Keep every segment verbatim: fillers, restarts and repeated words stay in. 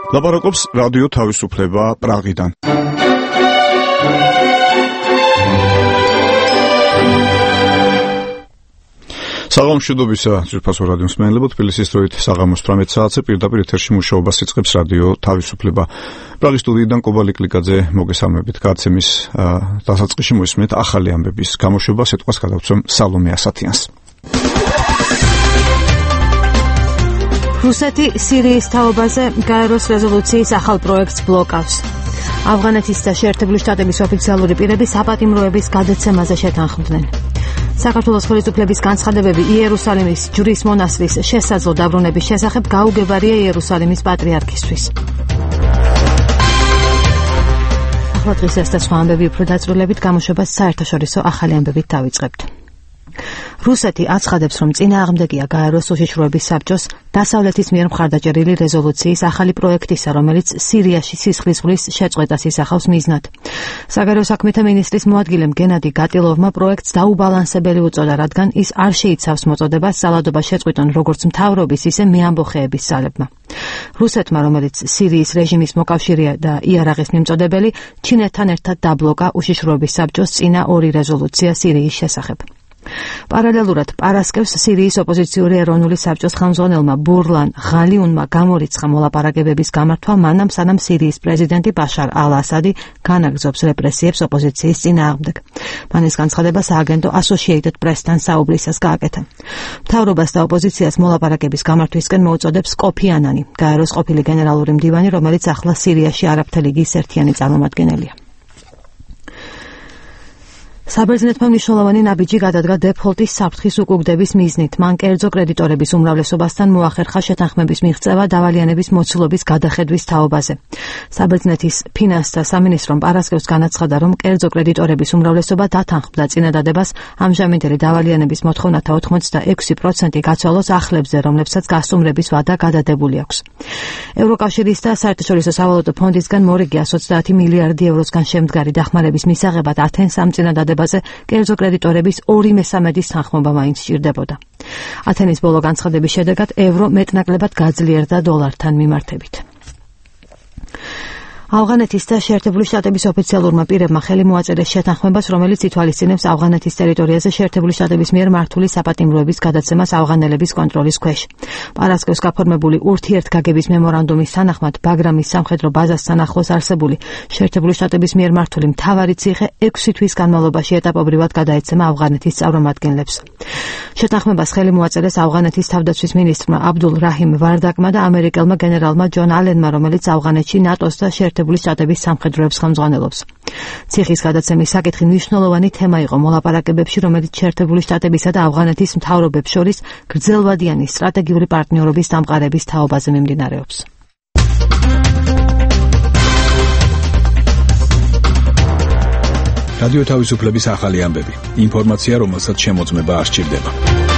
ლაპარაკობს რადიო თავისუფლება პრაღიდან. საღამოშიდობისა ძვირფასო რადიო მსმენელებო, თბილისის დროით საღამოს თვრამეტ საათზე პირდაპირ ეთერში მუშაობას იწყებს რადიო თავისუფლება. პრაღის სტუდიიდან კობა ლიკლიკაძე მოგესალმებით. გადაცემის დასაწყისში მოისმენთ ახალი ამბების გამოშვება, სიტყვას გადავცემ სალომე ასათიანს. რუსეთი სირიის თაობაზე გაეროს რეზოლუციის ახალ პროექტს ბლოკავს. ავღანეთის და შეერთებული შტატების ოფიციალური პირები საპატიმროების გადაცემაზე შეთანხმდნენ. საქართველოს ხელისუფლების განცხადებები იერუსალიმის ჯვრის მონასტრის შესაძლო დაბრუნების შესახებ გაუგებარია იერუსალიმის პატრიარქისთვის. ახლა დღეს ეს და სხვა ამბები უფრო დაწვრილებით გამოშვებას საერთაშორისო ახალი ამბებით დავიწყებთ. რუსეთი აცხადებს, რომ წინააღმდეგია გაეროს უშიშროების საბჭოს დასავლეთის მიერ მხარდაჭერილი რეზოლუციის ახალი პროექტისა, რომელიც სირიაში სისხლის ზღვის შეწყვეტას ისახავს მიზნად. საგარეო საქმეთა მინისტრის მოადგილემ გენადი გატილოვმა პროექტს დაუბალანსებელი უწოდა, რადგან ის არ შეიცავს მოწოდებას სალადობა შეწყვიტონ როგორც მთავრობის, ისე მეამბოხეების ძალებმა. რუსეთმა, რომელიც სირიის რეჟიმის მოკავშირეა და იარაღის მიმწოდებელი, ჩინეთთან ერთად დაბლოკა უშიშროების საბჭოს წინა ორი რეზოლუცია სირიის შესახებ. პარალელურად პარასკევს სირიის ოპოზიციური ეროვნული საბჭოს ხელმძღვანელმა ბურლან ღალიუნმა გამორიცხა მოლაპარაკებების გამართვა, მანამ სანამ სირიის პრეზიდენტი ბაშარ ალ-ასადი განაგრძობს რეპრესიებს ოპოზიციის წინააღმდეგ. მან ეს განცხადება სააგენტო Associated Press-თან საუბრისას გააკეთა. მთავრობას და ოპოზიციას მოლაპარაკების გამართვისკენ მოუწოდებს კოფი ანანი, გაეროს ყოფილი გენერალური მდივანი, რომელიც ახლა სირიაში არაბთა ლიგის ერთიანი წარმომადგენელია. საბერძნეთმა მნიშვნელოვანი ნაბიჯი გადადგა დეფოლტის საფრთხის უკუგდების მიზნით. მან კერძო კრედიტორების უმრავლესობასთან მოახერხა შეთანხმების მიღწევა დავალიანების მოცულობის გადახედვის თაობაზე. საბერძნეთის ფინანსთა სამინისტრომ პარასკევს განაცხადა, რომ კერძო კრედიტორების უმრავლესობა დათანხმდა წინადადებას ამჟამინდელი დავალიანების მოთხოვნათა ოცდაექვსი პროცენტი გაცვალოს ახლებზე, რომლებსაც გასტუმრების ვადა გადადებული აქვს. ევროკავშირის და საერთაშორისო სავალუტო ფონდისგან მორიგიას ოცდაათი მილიარდი ევროსგან შემდგარი დახმარების მისაღებად ათენს ამ წინადადებაზე კერძო კრედიტორების ორი მესამედის თანხმობა მაინც სჭირდებოდა. ათენის ბოლო განცხადების შედეგად ევრო მეტნაკლებად გაძლიერდა დოლართან მიმართებით. ავღანეთის და შეერთებული შტატების ოფიციალურმა პირებმა ხელი მოაწერეს შეთანხმებას, რომელიც ითვალისწინებს ავღანეთის ტერიტორიაზე შეერთებული შტატების მიერ მართული საპატიმროების გადაცემას ავღანელების კონტროლის ქვეშ. პარასკევს გაფორმებული ურთიერთგაგების მემორანდუმის თანახმად ბაგრამის სამხედრო ბაზასთან ახლოს არსებული შეერთებული შტატების მიერ მართული მთავარი ციხე ექვსი თვის განმავლობაში ეტაპობრივად გადაეცემა ავღანეთის წარმომადგენლებს. შეთანხმებას ხელი მოაწერეს ავღანეთის თავდაცვის მინისტრმა აბდულ რაჰიმ ვარდაკმა და ამერიკელმა გენერალმა ჯონ ალენმა, რომელიც ავღანეთში ნატოს და შეერთებული შტატების სამხედროებს ხელმძღვანელობს. ციხის გადაცემის საკითხი მნიშვნელოვანი თემა იყო მოლაპარაკებებში, რომელიც შეერთებული შტატებისა და ავღანეთის მთავრობებს შორის გრძელვადიანი სტრატეგიული პარტნიორობის დამყარების თაობაზე მიმდინარეობს. რადიო თავისუფლების ახალი ამბები. ინფორმაცია, რომელსაც შემოწმება არ სჭირდება.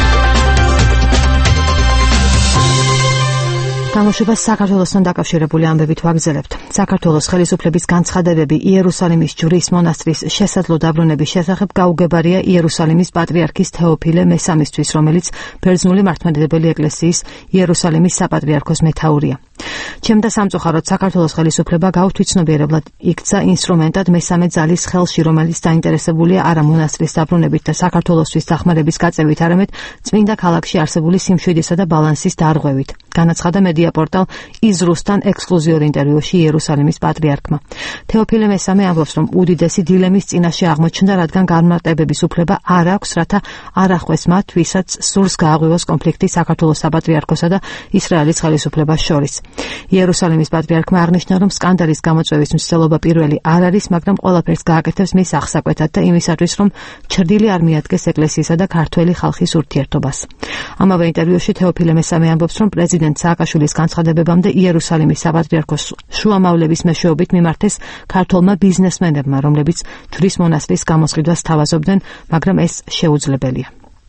გამოშვებას საქართველოსთან დაკავშირებული ამბებით ვაგრძელებთ. საქართველოს ხელისუფლების განცხადებები იერუსალიმის ჯვრის მონასტრის შესაძლო დაბრუნების შესახებ გაუგებარია იერუსალიმის პატრიარქის თეოფილე მესამისთვის, რომელიც ბერძნული მართლმადიდებელი ეკლესიის იერუსალიმის საპატრიარქოს მეთაურია. ჩემდა სამწუხაროდ საქართველოს ხელისუფლება გაუთვითცნობიერებლად იქცა ინსტრუმენტად მესამე ძალის ხელში, რომელიც დაინტერესებულია არა მონასტრის დაბრუნებით და საქართველოსთვის დახმარების გაწევით, არამედ წმინდა ქალაქში არსებული სიმშვიდისა და ბალანსის დარღვევით. განაცხადა მედია პორტალ იზრუსთან ექსკლუზიურ ინტერვიუში იერუსალიმის პატრიარქმა. თეოფილე მესამე ამბობს, რომ უდიდესი დილემის წინაშე აღმოჩნდა, რადგან განმარტებების უფლება არ აქვს, რათა არ ახვეს მათ, ვისაც სურს გააღვივოს კონფლიქტი საქართველოს საპატრიარქოსა და ისრაელის ხელისუფლებას შორის. იერუსალიმის პატრიარქმა აღნიშნა, რომ სკანდალის გამოწვევის მცდელობა პირველი არ არის, მაგრამ ყველაფერს გააკეთებს მის აღსაკვეთად და იმისათვის, რომ ჩრდილი არ მიადგეს ეკლესიისა და ქართველი ხალხის ურთიერთობას. ამავე ინტერვიუში თეოფილე მესამე ამბობს, რომ პრეზიდენტ სააკაშვილის განცხადებებამდე იერუსალიმის საპატრიარქოს შუამავლების მეშვეობით მიმართეს ქართველმა ბიზნესმენებმა, რომლებიც ჯვრის მონასტრის გამოსყიდვას თავაზობდნენ, მაგრამ ეს შეუძლებელია.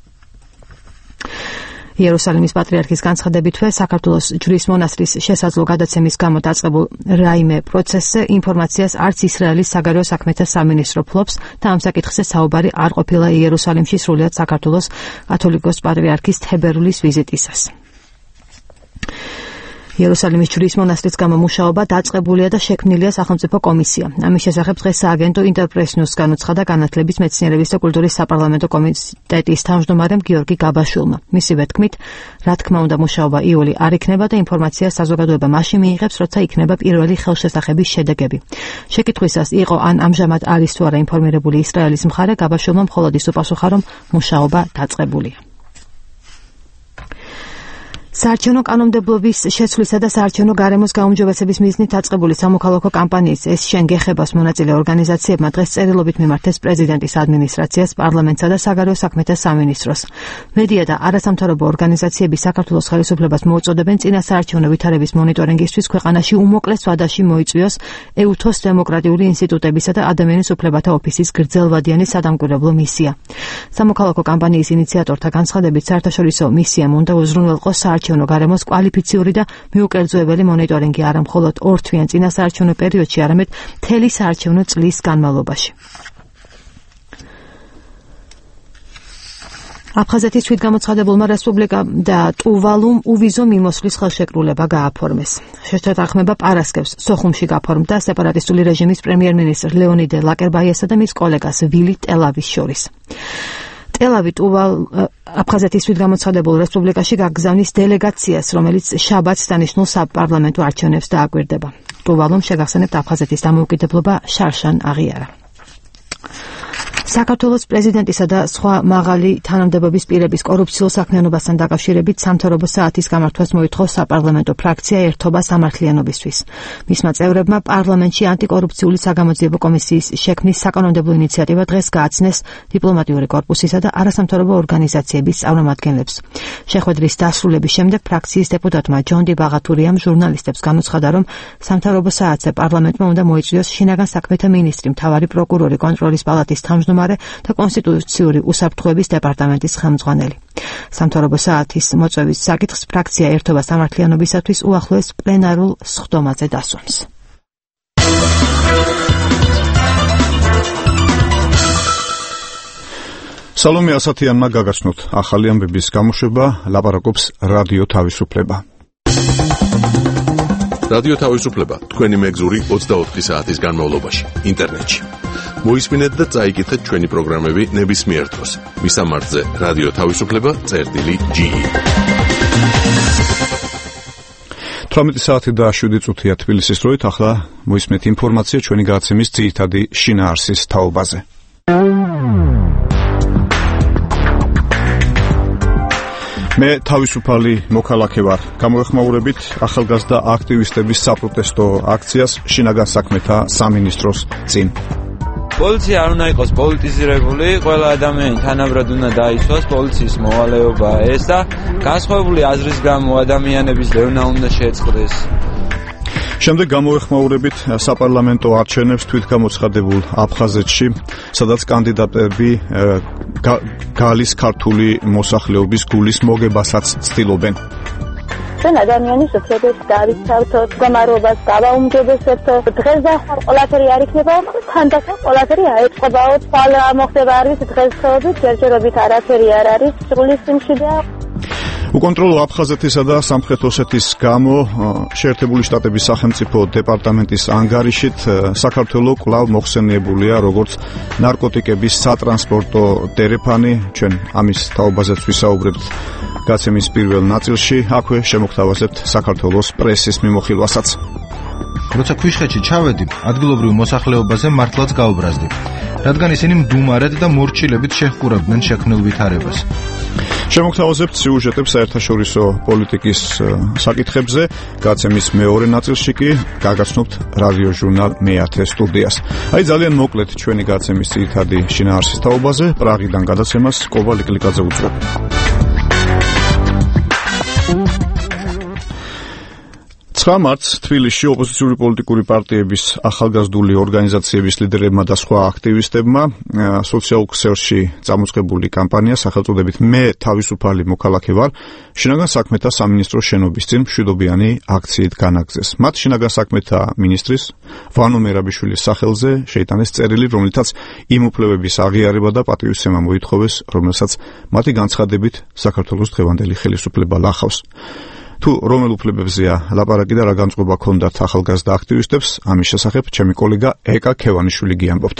იერუსალიმის პატრიარქის განცხადებითვე საქართველოს ჯვრის მონასტრის შესაძლო გადაცემის გამო დაწყებულ რაიმე პროცესზე ინფორმაციას არც ისრაელის საგარეო საქმეთა სამინისტრო ფლობს და ამ საკითხზე საუბარი არ ყოფილა იერუსალიმში სრულიად საქართველოს კათოლიკოს პატრიარქის თებერვლის ვიზიტისას. იერუსალიმის ჯვრის მონასტრის გამო მუშაობა დაწყებულია და შექმნილია სახელმწიფო კომისია. ამის შესახებ დღეს სააგენტო ინტერპრეს ნიუს განუცხადა განათლების, მეცნიერების და კულტურის საპარლამენტო კომიტეტის თავმჯდომარემ გიორგი გაბაშვილმა. მისივე თქმით, რა თქმა უნდა, მუშაობა იული არ იქნება და ინფორმაცია საზოგადოება მაშინ მიიღებს, როცა იქნება პირველი ხელშესახების შედეგები. შეკითხვისას იყო ან ამჟამად არის თუ არა ინფორმირებული ისრაელის მხარე, გაბაშვილმა მხოლოდ ის უპასუხა, რომ მუშაობა დაწყებულია. საარჩევნო კანონმდებლობის შეცვლისა და საარჩევნო გარემოს გაუმჯობესების მიზნით დაწყებული სამოქალაქო კამპანიის ეს შენ გეხებას მონაწილე ორგანიზაციებმა დღეს წერილობით მიმართეს პრეზიდენტის ადმინისტრაციას, პარლამენტსა და საგარეო საქმეთა სამინისტროს. მედია და არასამთავრობო ორგანიზაციები საქართველოს ხელისუფლებას მოუწოდებენ წინა საარჩევნო ვითარების მონიტორინგისთვის ქვეყანაში უმოკლეს ვადაში მოიწვიოს ეუთოს დემოკრატიული ინსტიტუტებისა და ადამიანის უფლებათა ოფისის გრძელვადიანი სადამკვირვებლო მისია. სამოქალაქო კამპანიის ინიციატორთა განცხადებით, საერთაშორისო მისიამ უნდა უზრუნველყოს საარჩევნო გარემოს კვალიფიციური და მიუკერძოებელი მონიტორინგი არა მხოლოდ ორ თვიან წინა საარჩევნო პერიოდში, არამედ მთელი საარჩევნო წლის განმავლობაში. აფხაზეთის თვითგამოცხადებულმა რესპუბლიკა და ტუვალუმ უვიზო მიმოსვლის ხელშეკრულება გააფორმეს. შეშეთანხმება პარასკევს სოხუმში გაფორმდა სეპარატისტული რეჟიმის პრემიერ-მინისტრ ლეონიდე ლაკერბაიასა და მის კოლეგას ვილი ტელავის შორის. ტელავი ტუვალ აფხაზეთის თვითგამოცხადებულ რესპუბლიკაში გაგზავნის დელეგაციას, რომელიც შაბათს დანიშნულ საპარლამენტო არჩევნებს დააკვირდება. ტუვალუმ შეგახსენებთ აფხაზეთის დამოუკიდებლობა შარშან აღიარა. საქართველოს პრეზიდენტისა და სხვა მაღალი თანამდებობის პირების კორუფციულ საქმიანობასთან დაკავშირებით სამთავრობო საათის გამართვას მოითხოვს საპარლამენტო ფრაქცია ერთობა სამართლიანობისთვის. მისმა წევრებმა პარლამენტში ანტიკორუფციული საგამოძიებო კომისიის შექმნის საკანონმდებლო ინიციატივა დღეს გააცნეს დიპლომატიური კორპუსისა და არასამთავრობო ორგანიზაციების წარმომადგენლებს. შეხვედრის დასრულების შემდეგ ფრაქციის დეპუტატმა ჯონდი ბაღათურიამ ჟურნალისტებს განუცხადა, რომ სამთავრობო საათზე პარლამენტმა უნდა მოიწვიოს შინაგან საქმეთა მინისტრი, მთავარი პროკურორი, კონტროლის პალატის თავმჯდომარე და კონსტიტუციური უსაფრთხოების დეპარტამენტის ხელმძღვანელი. სამთავრობო საათის მოწვევის საკითხს ფრაქცია ერთობა სამართლიანობისათვის უახლოეს პლენარულ სხდომაზე დასვამს. სალომე ასათიანმა გაგაცნოთ ახალი ამბების გამოშვება, ლაპარაკობს რადიო თავისუფლება. რადიო თავისუფლება თქვენი მეგზური ოცდაოთხი საათის განმავლობაში ინტერნეტში. მოისმინეთ და წაიკითხეთ ჩვენი პროგრამები ნებისმიერ დროს. მისამართზე რადიო თავისუფლება წერტილი ჯი. თვრამეტი საათი და შვიდი წუთია თბილისის დროით, ახლა მოისმენთ ინფორმაცია ჩვენი გადაცემის ძირითადი შინაარსის თაობაზე. მე თავისუფალი მოქალაქე ვარ. გამოეხმაურებით ახალგაზრდა აქტივისტების საპროტესტო აქციას შინაგან საქმეთა სამინისტროს წინ. პოლიცია არ უნდა იყოს პოლიტიზირებული, ყველა ადამიანი თანაბრად უნდა დაისვას, პოლიციის მოვალეობაა ეს და განსხვავებული აზრის გამო ადამიანების დევნა უნდა შეწყდეს. შემდეგ გამოეხმაურებით საპარლამენტო არჩევნებს თვითგამოცხადებულ აფხაზეთში, სადაც კანდიდატები გალის ქართული მოსახლეობის გულის მოგებასაც ცდილობენ. ჩვენ ადამიანის უფლებებს დავიცავთ, მდგომარეობას დავაუმჯობესებთ. დღეს და ახლა ყველაფერი არ იქნება, მაგრამ თანდათან ყველაფერი აეწყობაო. თვალ მოხდება არის დღესდღეობით, ჯერჯერობით არაფერი არ არის სრულის წინში და უკონტროლო აფხაზეთისა და სამხრეთ ოსეთის გამო შეერთებული შტატების სახელმწიფო დეპარტამენტის ანგარიშით საქართველო კვლავ მოხსენიებულია როგორც ნარკოტიკების სატრანსპორტო დერეფანი. ჩვენ ამის თაობაზეც ვისაუბრებთ გაცემის პირველ ნაწილში, აქვე შემოგთავაზებთ საქართველოს პრესის მიმოხილვასაც. როცა ქვიშხეთში ჩავედი, ადგილობრივ მოსახლეობაზე მართლაც გაუბრაზდი, რადგან ისინი მდუმარედ და მორჩილებით შეჰყურებდნენ შექმნილ ვითარებას. შემოგთავაზებთ სიუჟეტებს საერთაშორისო პოლიტიკის საკითხებზე, გაცემის მეორე ნაწილში კი გაგაცნობთ რადიო ჟურნალ მეათე სტუდიას. აი ძალიან მოკლედ ჩვენი გაცემის ძირითადი შინაარსის თაობაზე, პრაღიდან გადაცემას კოვალ იკლიკაძე უძღვება. ცხრა მარტს თბილისში ოპოზიციური პოლიტიკური პარტიების ახალგაზრდული ორგანიზაციების ლიდერებმა და სხვა აქტივისტებმა სოციალურ ქსელში წამოწყებული კამპანია სახელწოდებით მე თავისუფალი მოქალაქე ვარ შინაგან საქმეთა სამინისტროს შენობის წინ მშვიდობიანი აქციით განაგრძეს. მათ შინაგან საქმეთა მინისტრის ვანო მერაბიშვილის სახელზე შეიტანეს წერილი, რომლითაც იმ უფლებების აღიარება და პატივისცემა მოითხოვეს, რომელსაც მათი განცხადებით საქართველოს დღევანდელი ხელისუფლება ლახავს. თუ რომელ უფლებებზეა ლაპარაკი და რა განწყობა ჰქონდათ ახალგაზრდა აქტივისტებს, ამის შესახებ ჩემი კოლეგა ეკა ქევანიშვილი გიამბობთ.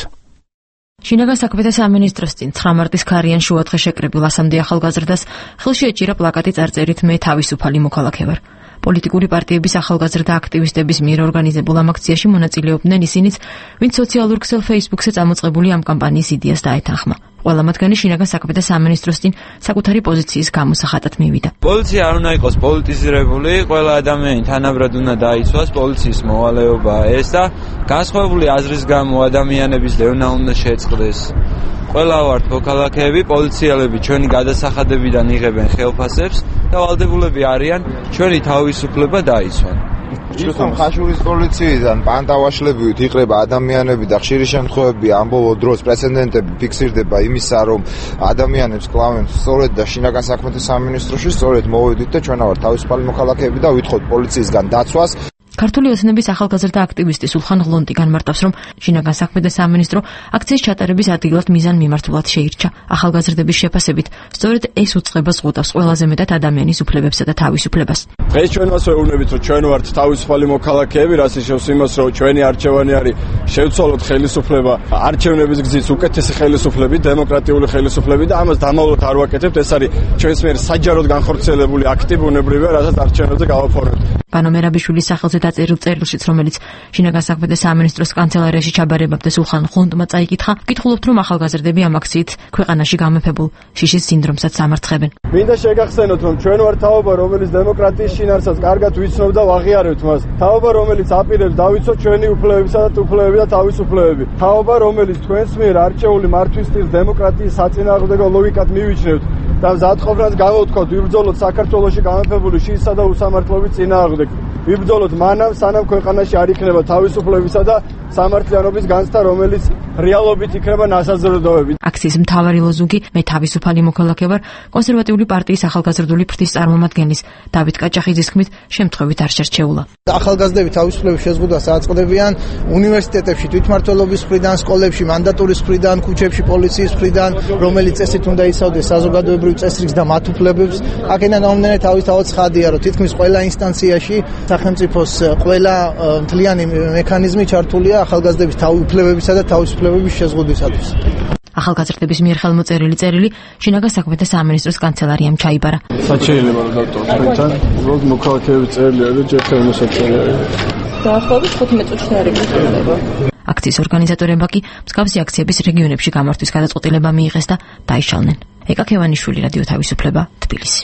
შინაგან საქმეთა სამინისტროს წინ ცხრა მარტის ქარიან შუადღე შეკრებილ ასამდე ახალგაზრდას ხელში ეჭირა პლაკატი წარწერით მე თავისუფალი მოქალაქე ვარ. პოლიტიკური პარტიების ახალგაზრდა აქტივისტების მიერ ორგანიზებულ ამ აქციაში მონაწილეობდნენ ისინიც, ვინც სოციალურ ქსელ Facebook-ზე წამოწყებული ამ კამპანიის იდეას დაეთანხმა. ყველა მათგანი შინაგან საქმეთა სამინისტროს წინ საკუთარი პოზიციის გამოსახატად მივიდა. პოლიცია არ უნდა იყოს პოლიტიზირებული, ყველა ადამიანი თანაბრად უნდა დაიცვას პოლიციის მოვალეობაა ეს და განსხვავებული აზრის გამო ადამიანების დევნა უნდა შეწყდეს. ყველა ვართ მოქალაქეები, პოლიციელები ჩვენი გადასახადებიდან იღებენ ხელფასებს და ვალდებულები არიან ჩვენი თავისუფლება დაიცვან. Იცნობ ხაშურის პოლიციიდან პანტავაშლებივით იყრება ადამიანები და ხშირი შემთხვევები ამ ბოლო დროს პრეცედენტები ფიქსირდება იმისა, რომ ადამიანებს კლავენ სწორედ და შინაგან საქმეთა სამინისტროში სწორედ მოვედით და ჩვენ ვართ თავისუფალი მოქალაქეები და ვითხოვთ პოლიციისგან დაცვას. ქართული ოცნების ახალგაზრდა აქტივისტი სულხან ღლონტი განმარტავს, რომ შინაგან საქმეთა სამინისტრო აქციის ჩატარების ადგილად მიზან მიმართულად შეირჩა. ახალგაზრდების შეფასებით, სწორედ ეს უწყება ზღუდავს ყველაზე მეტად ადამიანის უფლებებსა და თავისუფლებას. დღეს ჩვენ მას ვეუბნებით, რომ ჩვენ ვართ თავისუფალი მოქალაქეები, რაც იშევს იმას, რომ ჩვენი არჩევანი არის შევცვალოთ ხელისუფლება, არჩევნების გზით უკეთესი ხელისუფლები, დემოკრატიული ხელისუფლები და ამას დამავლად არ ვაკეთებთ. ეს არის ჩვენს მიერ საჯაროდ განხორციელებული აქტი ბუნებრივია, რასაც არჩევნებზე გავაფორმებთ. ბანო მერაბიშვილის სახელზე დაწერილ წერილშიც, რომელიც შინაგან საქმეთა სამინისტროს კანცელარიაში ჩაბარებამდე სულხან ღლონტმა წაიკითხა, კითხულობთ, რომ ახალგაზრდები ამ აქციით ქვეყანაში გამეფებულ შიშის სინდრომსაც სამარცხებენ. მინდა შეგახსენოთ, რომ ჩვენ ვართ თაობა, რომელიც დემოკრატიის შინაარსს კარგად ვიცნობ და ვაღიარებთ მას. თაობა, რომელიც აპირებს დავიცოთ ჩვენი უფლებებისა და უფლებები და თავისუფლებები. თაობა, რომელიც თქვენს მიერ არჩეული მართვისთვის დემოკრატიის საწინააღმდეგო ლოგიკად მივიჩნევთ და მზადყოფნას გამოვთქვათ ვიბრძოლოთ საქართველოში გამეფებული შიშისა და უსამართლობის წინააღმდეგ. ვიბრძოლოთ მანამ, სანამ ქვეყანაში არ იქნება თავისუფლებისა და სამართლიანობის განცდა, რომელიც რეალობით იქნება ნასაზრდოები. აქციის მთავარი ლოზუნგი მე თავისუფალი მოქალაქე ვარ კონსერვატიული პარტიის ახალგაზრდული ფრთის წარმომადგენლის დავით კაჭახიძის თქმით, შემთხვევით არ შერჩეულა. ახალგაზრდები თავისუფლების შეზღუდვას აწყდებიან უნივერსიტეტებში, თვითმმართველობის მხრიდან, სკოლებში, მანდატურის მხრიდან, ქუჩებში, პოლიციის მხრიდან, რომელიც წესით უნდა იცავდეს საზოგადოებრივ წესრიგს და მათ უფლებებს. აქედან გამომდინარე თავისთავად ცხადია, რომ თითქმის ყველა ინსტანციაში სახელმწიფოს ყველა მთლიანი მექანიზმი ჩართულია ახალგაზრდების თავუფლებებისა და თავისუფლებების შეზღუდვისათვის. ახალგაზრდების მიერ ხელმოწერილი წერილი შინაგან საქმეთა სამინისტროს კანცელარიამ ჩაიბარა. საჩეილება რომ დავტოვოთ თქვენთან, უბრალოდ მოქალაქეების წერილი არის, ჯერ ხელმოსაწერი არის. დაახლოებით ხუთმეტ წუთში არ იგრძნობა. აქციის ორგანიზატორებმა კი მსგავსი აქციების რეგიონებში გამართვის გადაწყვეტილება მიიღეს და დაიშალნენ. ეკა ქევანიშვილი, რადიო თავისუფლება, თბილისი.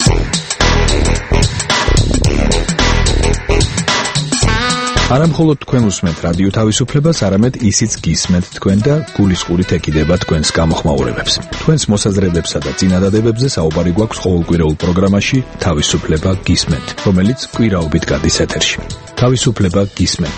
არა მხოლოდ თქვენ უსმენთ რადიო თავისუფლებას, არამედ ისიც გისმენთ თქვენ და გულისყურით ეკიდება თქვენს გამოხმაურებებს. თქვენს მოსაზრებებსა და წინადადებებზე საუბარი გვაქვს ყოველკვირეულ პროგრამაში თავისუფლება გისმენთ, რომელიც კვირაობით გადის ეთერში. თავისუფლება გისმენთ.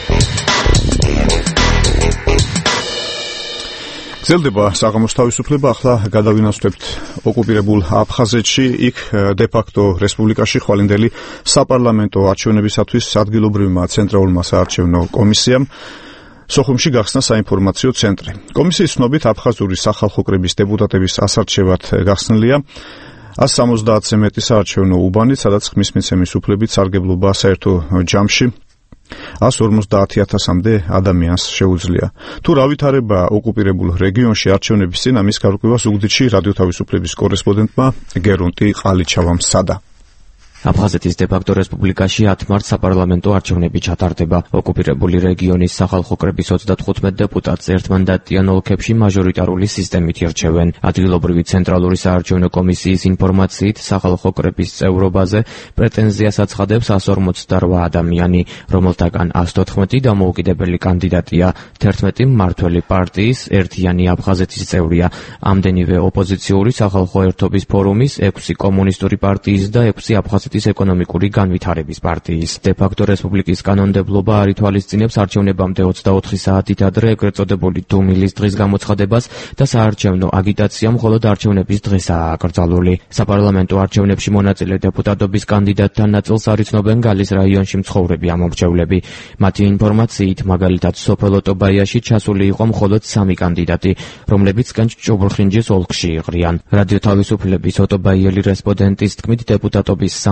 გრძელდება საღამოს თავისუფლება, ახლა გადავინაცვლებთ ოკუპირებულ აფხაზეთში, იქ დე-ფაქტო რესპუბლიკაში ხვალინდელი საპარლამენტო არჩევნებისათვის ადგილობრივმა ცენტრალურმა საარჩევნო კომისიამ სოხუმში გახსნა საინფორმაციო ცენტრი. კომისიის ცნობით აფხაზური სახალხო კრების დეპუტატების ასარჩევად გახსნილია ას სამოცდაათზე მეტი საარჩევნო უბანი, სადაც ხმის მიცემის უფლებით სარგებლობა საერთო ჯამში ას ორმოცდაათი ათასამდე ადამიანს შეუძლია. თუ რა ვითარება ოკუპირებულ რეგიონში არჩევნების წინ, ამის გარკვევას უგდიდში რადიო თავისუფლების კორესპონდენტმა გერუნტი ყალიჩავამ სცადა. აფხაზეთის დე-ფაქტო რესპუბლიკაში ათი მარტს საპარლამენტო არჩევნები ჩატარდება. ოკუპირებული რეგიონის სახალხო კრების ოცდათხუთმეტ დეპუტატს ერთმანდატიან ოლქებში მაჟორიტარული სისტემით ირჩევენ. ადგილობრივი ცენტრალური საარჩევნო კომისიის ინფორმაციით, სახალხო კრების წევრობაზე პრეტენზიას აცხადებს ას ორმოცდარვა ადამიანი, რომელთაგან ას თოთხმეტი დამოუკიდებელი კანდიდატია, თერთმეტი მმართველი პარტიის ერთიანი აფხაზეთის წევრია, ამდენივე ოპოზიციური სახალხო ერთობის ფორუმის, ექვსი კომუნისტური პარტიის და ექვსი აფხაზეთის ეკონომიკური განვითარების პარტიის. დე-ფაქტო რესპუბლიკის კანონმდებლობა არ ითვალისწინებს არჩევნებამდე ოცდაოთხი საათით ადრე ეგრეთ წოდებული დუმილის დღის გამოცხადებას და საარჩევნო აგიტაცია მხოლოდ არჩევნების დღესაა აკრძალული. საპარლამენტო არჩევნებში მონაწილე დეპუტატობის კანდიდატთა ნაწილს არ იცნობენ გალის რაიონში მცხოვრები ამომრჩევლები. მათი ინფორმაციით, მაგალითად, სოფელ ოტობაიაში ჩასული იყო მხოლოდ სამი კანდიდატი, რომლებიც კენჭ-ჭუბურხინჯის ოლქში იყრიან. რადიო თავისუფლების ოტობაიელი რესპონდენტის თქმით, დეპუტატობის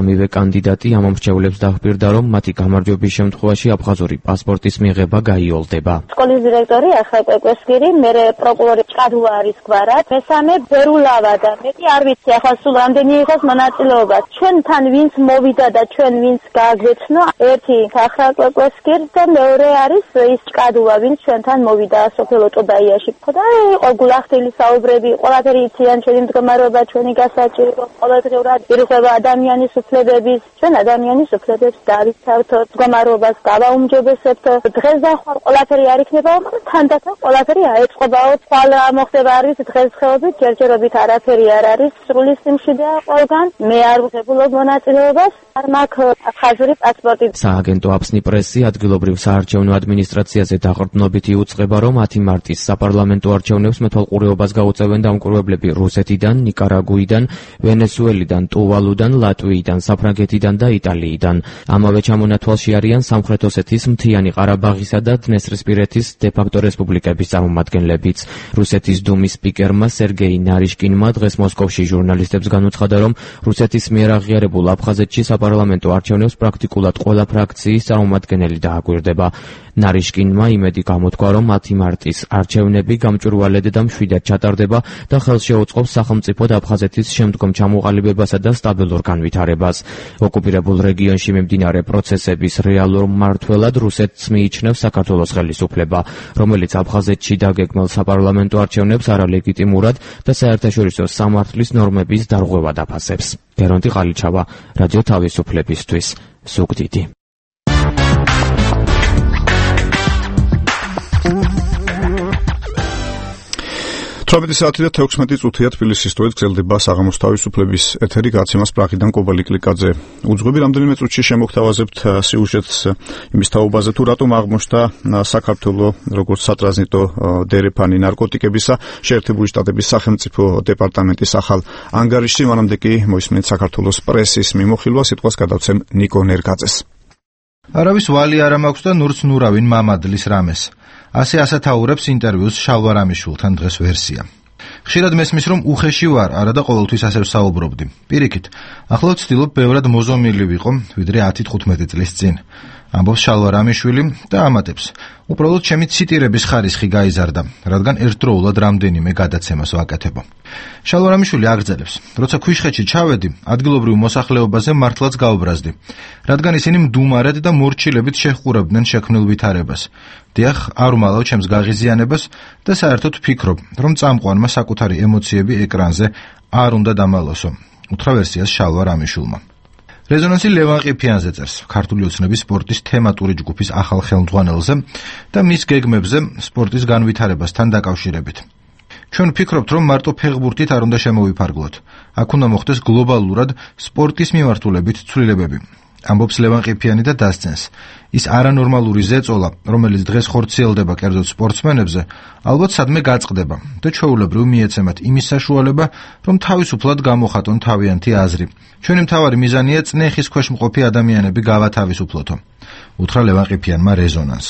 სამივე კანდიდატი ამ მრჩევლებს დაჰპირდა, რომ მათი გამარჯვების შემთხვევაში აფხაზური პასპორტის მიღება გაიოლდება. სკოლის დირექტორი ახლა კვეკვესკირი, მერე პროკურორი ჭადუა არის გვარად, მესამე ბერულავა და მეტი არ ვიცი ახლა სულ რამდენი იყოს მონაწილეობა. ჩვენთან ვინც მოვიდა და ჩვენ ვინც გააგვეცნო, ერთი ახლა კვეკვესკირი და მეორე არის ის ჭადუა, ვინც ჩვენთან მოვიდა სოფელ ოტოდაიაში. და იყო გულახდილი საუბრები, ყველაფერი იციან ჩვენი მდგომარეობა, ჩვენი გასაჭირო, ყოველდღიურად ირღვევა ადამიანის უფლებების, ჩვენ ადამიანის უფლებებს დავიცავთ, მდგომარეობას გავაუმჯობესებთ. დღეს და ახლა ყველაფერი არ იქნება, მაგრამ თანდათან ყველაფერი აეწყობაო. ხვალ მოხდება არის დღესდღეობით, ჯერჯერობით არაფერი არ არის, სრული სიმშვიდეა ყველგან. მე არ ვღებულობ მონაწილეობას, არ მაქვს აფხაზური პასპორტი. სააგენტო აფსნი პრესი ადგილობრივ საარჩევნო ადმინისტრაციაზე დაყრდნობით იუწყება, რომ ათი მარტის საპარლამენტო არჩევნებს მეთვალყურეობას გაუწევენ დამკვირვებლები რუსეთიდან, ნიკარაგუიდან, ვენესუელიდან, ტუვალუდან, ლატვიიდან, საფრანგეთიდან და იტალიიდან. ამავე ჩამონათვალში არიან სამხრეთ ოსეთის, მთიანი ყარაბაღისა და დნესტრისპირეთის დე-ფაქტო რესპუბლიკების წარმომადგენლებიც. რუსეთის დუმის სპიკერმა სერგეი ნარიშკინმა დღეს მოსკოვში ჟურნალისტებს განუცხადა, რომ რუსეთის მიერ აღიარებულ აფხაზეთში საპარლამენტო არჩევნებს პრაქტიკულად ყველა ფრაქციის წარმომადგენელი დააკვირდება. ნარიშკინმა იმედი გამოთქვა, რომ ათი მარტის არჩევნები გამჭვირვალედ და მშვიდად ჩატარდება და ხელს შეუწყობს სახელმწიფოდ აფხაზეთის შემდგომ ჩამოყალიბებასა და სტაბილურ განვითარებას. ოკუპირებულ რეგიონში მიმდინარე პროცესების რეალურ მმართველად რუსეთს მიიჩნევს საქართველოს ხელისუფლება, რომელიც აფხაზეთში დაგეგმილ საპარლამენტო არჩევნებს არალეგიტიმურად და საერთაშორისო სამართლის ნორმების დარღვევად აფასებს. გერონტი ყალიჩავა, რადიო თავისუფლებისთვის, ზუგდიდი. თვრამეტი საათი და თექვსმეტი წუთია თბილისის სტუდიით გრძელდება საღამოს თავისუფლების ეთერი, გაცემას პრაღიდან კობალი კლიკაძე. უძღვები რამდენიმე წუთში შემოგთავაზებთ სიუჟეტს იმის თაობაზე, თუ რატომ აღმოჩნდა საქართველო როგორც სატრანზიტო დერეფანი ნარკოტიკებისა შეერთებული შტატების სახელმწიფო დეპარტამენტის ახალ ანგარიშში. მანამდე კი მოისმენთ საქართველოს პრესის მიმოხილვა, სიტყვას გადავცემ ნიკო ნერგაძეს. არავის ვალი არ მაქვს და ნურც ნურავინ მამადლის რამეს. ასე ასათაურებს ინტერვიუს შალვა რამიშვილთან დღეს ვერსია. ხშირად მესმის, რომ უხეში ვარ, არა და ყოველთვის ასე ვსაუბრობდი. პირიქით, ახლა ვცდილობ ბევრად მოზომილი ვიყო, ვიდრე ათი თხუთმეტი წლის წინ. ამბობს შალვა რამიშვილი და ამატებს. უბრალოდ ჩემი ციტირების ხარისხი გაიზარდა, რადგან ერთდროულად რამდენიმე გადაცემას ვაკეთებო. შალვა რამიშვილი აგრძელებს, როცა ქვიშხეთში ჩავედი, ადგილობრივ მოსახლეობაზე მართლაც გაუბრაზდი, რადგან ისინი მდუმარედ და მორჩილებით შეჰყურებდნენ შექმნილ ვითარებას. დიახ, არ უმალავ ჩემს გაღიზიანებას და საერთოდ ვფიქრობ, რომ წამყვანმა საკუთარი ემოციები ეკრანზე არ უნდა დამალოსო. უთხრა ვერსიას შალვა რამიშვილმა. რეზონანსი ლევან ყიფიანზე წერს ქართული ოცნების სპორტის თემატური ჯგუფის ახალ ხელმძღვანელზე და მის გეგმებზე სპორტის განვითარებასთან დაკავშირებით. ჩვენ ვფიქრობთ, რომ მარტო ფეხბურთით არ უნდა შემოვიფარგლოთ. აქ უნდა მოხდეს გლობალურად სპორტის მიმართულებით ცვლილებები. ამბობს ლევან ყიფიანი და დასცენს, ის არანორმალური ზეწოლა, რომელიც დღეს ხორციელდება კერძოდ სპორტსმენებზე, ალბათ სადმე გაწყდება და ჩვეულებრივ მიეცემათ იმის საშუალება, რომ თავისუფლად გამოხატონ თავიანთი აზრი. ჩვენი მთავარი მიზანია წნეხის ქვეშ მყოფი ადამიანები გავათავისუფლოთო. უთხრა ლევან ყიფიანმა რეზონანს.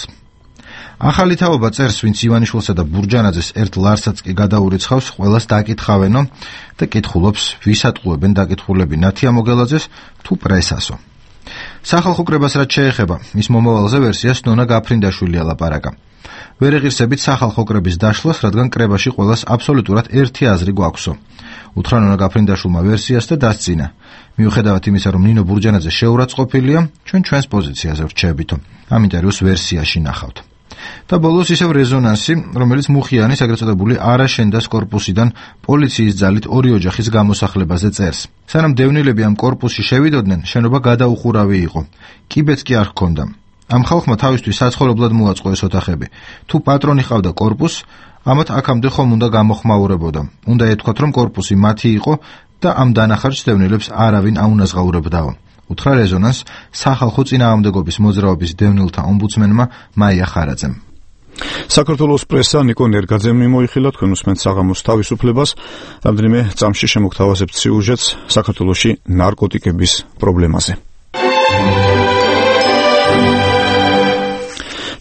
ახალი თაობა წერს, ვინც ივანიშვილსა და ბურჯანაძეს ერთ ლარსაც კი გადაურიცხავს, ყველას დაკითხავენო და კითხულობს, ვისატყუებენ დაკითხულები ნათია მოგელაძეს თუ პრესასო. სახალხო კრებას რაც შეეხება, მის მომავალზე ვერსიას ნონა გაფრინდაშვილი ელაპარაკა. ვერ ეღირსებით სახალხო კრების დაშლას, რადგან კრებაში ყველას აბსოლუტურად ერთი აზრი გვაქვსო. უთხრა ნონა გაფრინდაშვილმა ვერსიას და დასწინა. მიუხედავად იმისა, რომ ნინო ბურჯანაძე შეურაცხყოფილია, ჩვენ ჩვენს პოზიციაზე ვრჩებითო. ამ ინტერვიუს ვერსიაში ნახავთ. და ბოლოს ისევ რეზონანსი, რომელიც მუხიანის ეგრეთ წოდებული არაშენდას კორპუსიდან პოლიციის ძალით ორი ოჯახის გამოსახლებაზე წერს. სანამ დევნილები ამ კორპუსში შევიდოდნენ, შენობა გადაუხურავი იყო. კიბეც კი არ ჰქონდა. ამ ხალხმა თავისთვის საცხოვრებლად მოაწყო ეს ოთახები. თუ პატრონი ჰყავდა კორპუსს, ამათ აქამდე ხომ უნდა გამოხმაურებოდა. უნდა ეთქვათ, რომ კორპუსი მათი იყო და ამ დანახარჯს დევნილებს არავინ აუნაზღაურებდაო. უთხრა რეზონანს სახალხო წინააღმდეგობის მოძრაობის დევნილთა ომბუდსმენმა მაია ხარაძემ. საქართველოს პრესა ნიკო ნერგაძემ მოიხილა, თქვენ უსმენთ საღამოს თავისუფლებას. რამდენიმე წამში შემოგთავაზებთ სიუჟეტს საქართველოში ნარკოტიკების პრობლემაზე.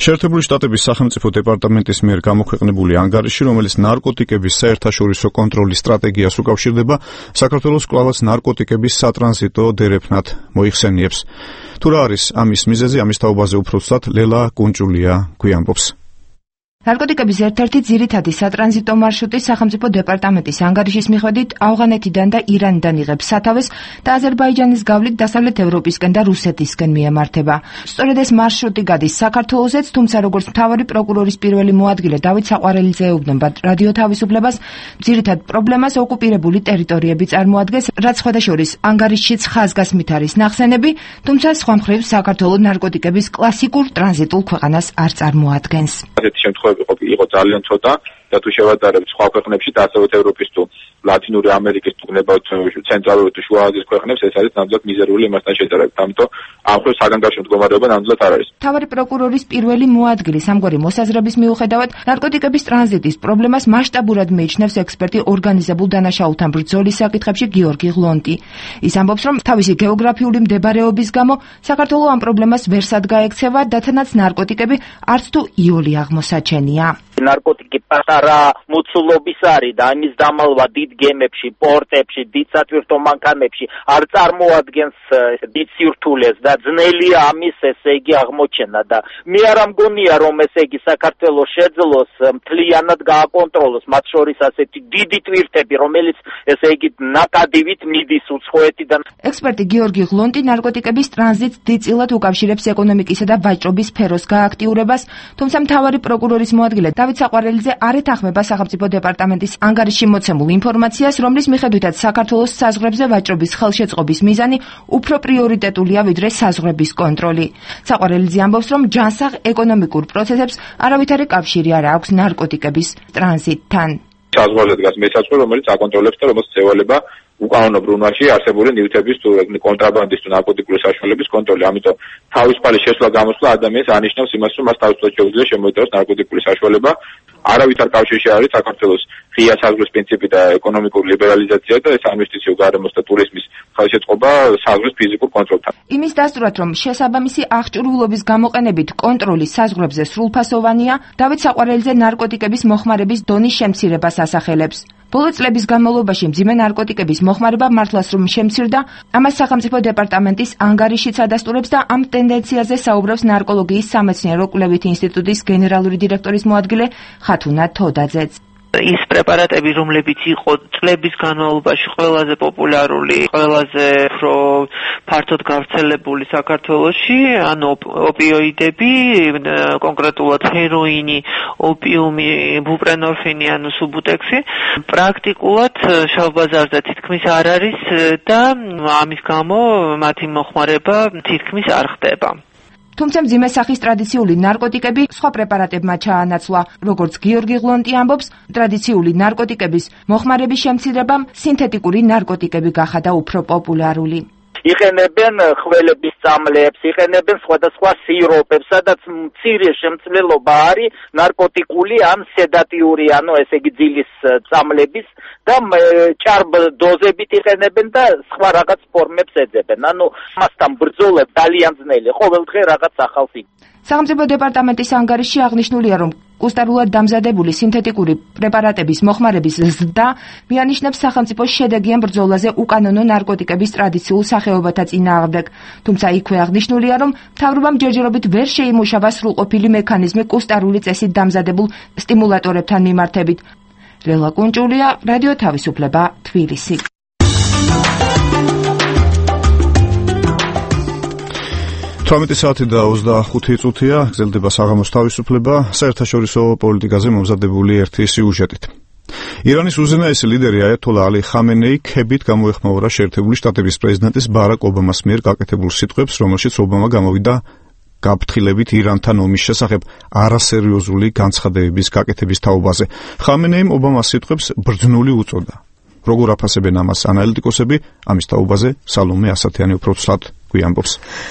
შეერთებული შტატების სახელმწიფო დეპარტამენტის მიერ გამოქვეყნებული ანგარიში, რომელიც ნარკოტიკების საერთაშორისო კონტროლის სტრატეგიას უკავშირდება, საქართველოს კვლავაც ნარკოტიკების სატრანზიტო დერეფნად მოიხსენიებს. თუ რა არის ამის მიზეზი, ამის თაობაზე უფრო ცუდად ლელა კუნჭულია გვიამბობს. ნარკოტიკების ერთ-ერთი ძირითადი სატრანზიტო მარშრუტი სახელმწიფო დეპარტამენტის ანგარიშის მიხედვით ავღანეთიდან და ირანიდან იღებს სათავეს და აზერბაიჯანის გავლით დასავლეთ ევროპისკენ და რუსეთისკენ მიემართება. სწორედ ეს მარშრუტი გადის საქართველოსაც, თუმცა როგორც მთავარი პროკურორის პირველი მოადგილე დავით საყვარელიძე ეუბნება რადიო თავისუფლებას, ძირითად პრობლემას ოკუპირებული ტერიტორიები წარმოადგენს, რაც სხვადასხვა ანგარიშშიც ხაზგასმით არის ნახსენები, თუმცა სხვა მხრივ საქართველოს ნარკოტიკების კლასიკურ ტრანზიტულ ქვეყანას არ წარმოადგენს. იყო ძალიან ცოტა და თუ შევადარებთ სხვა ქვეყნებში, დასავლეთ ევროპის თუ ლათინური ამერიკის თუ გნებავთ ცენტრალური თუ შუა აზიის ქვეყნებს, ეს არის ნამდვილად მიზერული იმასთან შედარებით. ამიტომ ამ ხრივ საგანგაშო მდგომარეობა ნამდვილად არ არის. მთავარი პროკურორის პირველი მოადგილის ამგვარი მოსაზრების მიუხედავად, ნარკოტიკების ტრანზიტის პრობლემას მასშტაბურად მიიჩნევს ექსპერტი ორგანიზებულ დანაშაულთან ბრძოლის საკითხებში გიორგი ღლონტი. ის ამბობს, რომ თავისი გეოგრაფიული მდებარეობის გამო საქართველოს ამ პრობლემას ვერსად გაექცევა და თანაც ნარკოტიკები არც თუ იოლი აღმოსაჩენია. ნარკოტიკი პატარა მოცულობის არის და ამის დამალვა დიდ გემებში, პორტებში, დიდ სატვირთო მანქანებში არ წარმოადგენს დიდ სირთულეს და ძნელია ამის ესე იგი აღმოჩენა და მე არ ამგონია რომ ესე იგი საქართველოს შეძლოს მთლიანად გააკონტროლოს მათ შორის ასეთი დიდი ტვირთები, რომელიც ესე იგი ნაკადივით მიდის უცხოეთიდან. ექსპერტი გიორგი ღლონტი ნარკოტიკების ტრანზიტს დიდწილად უკავშირებს ეკონომიკისა და ვაჭრობის სფეროს გააქტიურებას, თუმცა მთავარი პროკურორის მოადგილე დავით საყვარელიძე არ ეთანხმება სახელმწიფო დეპარტამენტის ანგარიშში მოცემულ ინფორმაციას, რომლის მიხედვითაც საქართველოს საზღვრებზე ვაჭრობის ხელშეწყობის მიზანი უფრო პრიორიტეტულია ვიდრე საზღვრების კონტროლი. საყვარელიძე ამბობს, რომ ჯანსაღ ეკონომიკურ პროცესებს არავითარი კავშირი არ აქვს ნარკოტიკების ტრანზიტთან. საზღვარზე დგას მესაცვე, რომელიც აკონტროლებს და რომელსაც ევალება უკანონო ბრუნვაში არსებული ნივთების თუ კონტრაბანდის თუ ნარკოტიკული საშუალების კონტროლი. ამიტომ თავისუფალი შესვლა-გამოსვლა ადამიანს ანიშნავს იმას, რომ მას თავისუფლად შეუძლია შემოიტანოს ნარკოტიკული საშუალება. არავითარ კავშირში არის საქართველოს ღია საზღვრის პრინციპი და ეკონომიკური ლიბერალიზაცია და ეს ინვესტიციო გარემოს და ტურიზმის ხელშეწყობა საზღვრის ფიზიკურ კონტროლთან. იმის დასტურად, რომ შესაბამისი აღჭურვილობის გამოყენებით კონტროლი საზღვრებზე სრულფასოვანია, დავით საყვარელიძე ნარკოტიკების მოხმარების დონის შემცირებას ასახელებს. ბოლო წლების განმავლობაში მძიმე ნარკოტიკების მოხმარება მართლაც რომ შემცირდა, ამას სახელმწიფო დეპარტამენტის ანგარიშიც ადასტურებს და ამ ტენდენციაზე საუბრობს ნარკოლოგიის სამეცნიერო კვლევითი ინსტიტუტის გენერალური დირექტორის მოადგილე ხათუნა თოდაძეც. ის პრეპარატები, რომლებიც იყო წლების განმავლობაში ყველაზე პოპულარული, ყველაზე უფრო ფართოდ გავრცელებული საქართველოში, ანუ ოპიოიდები, კონკრეტულად ჰეროინი, ოპიუმი, ბუპრენორფინი, ანუ სუბუტექსი, პრაქტიკულად შავ ბაზარზე თითქმის არ არის და ამის გამო მათი მოხმარება თითქმის არ ხდება. თუმცა მძიმე სახის ტრადიციული ნარკოტიკები სხვა პრეპარატებმა ჩაანაცვლა. როგორც გიორგი ღლონტი ამბობს, ტრადიციული ნარკოტიკების მოხმარების შემცირებამ სინთეტიკური ნარკოტიკები გახადა უფრო პოპულარული. იყენებენ ხველების წამლებს, იყენებენ სხვადასხვა სიროპებს, სადაც მცირე შემცვლელობა არის ნარკოტიკული ან სედატიური, ანუ ესე იგი ძილის წამლების და ჭარბ დოზებით იყენებენ და სხვა რაღაც ფორმებს ეძებენ. ანუ მასთან ბრძოლა ძალიან ძნელი, ყოველდღე რაღაც ახალს იგ. სახელმწიფო დეპარტამენტის ანგარიშში აღნიშნულია, რომ კუსტარულად დამზადებული სინთეტიკური პრეპარატების მოხმარების ზრდა მიანიშნებს სახელმწიფოს შედეგიან ბრძოლაზე უკანონო ნარკოტიკების ტრადიციულ სახეობათა წინააღმდეგ. თუმცა იქვე აღნიშნულია, რომ მთავრობამ ჯერჯერობით ვერ შეიმუშავა სრულყოფილი მექანიზმი კუსტარული წესით დამზადებულ სტიმულატორებთან მიმართებით. ლელა კუნჭულია, რადიო თავისუფლება, თბილისი. თვრამეტი საათი და ოცდახუთი წუთია, გრძელდება საღამოს თავისუფლება, საერთაშორისო პოლიტიკაზე მომზადებული ერთი სიუჟეტით. ირანის უზენაესი ლიდერი აიათოლა ალი ხამენეი ქებით გამოეხმაურა შეერთებული შტატების პრეზიდენტის ბარაკ ობამას მიერ გაკეთებულ სიტყვებს, რომელშიც ობამა გამოვიდა გაფრთხილებით ირანთან ომის შესახებ არასერიოზული განცხადებების გაკეთების თაობაზე. ხამენეიმ ობამას სიტყვებს ბრძნული უწოდა. როგორ აფასებენ ამას ანალიტიკოსები, ამის თაობაზე სალომე ასათიანი უფრო ცუდად გვიამბობს.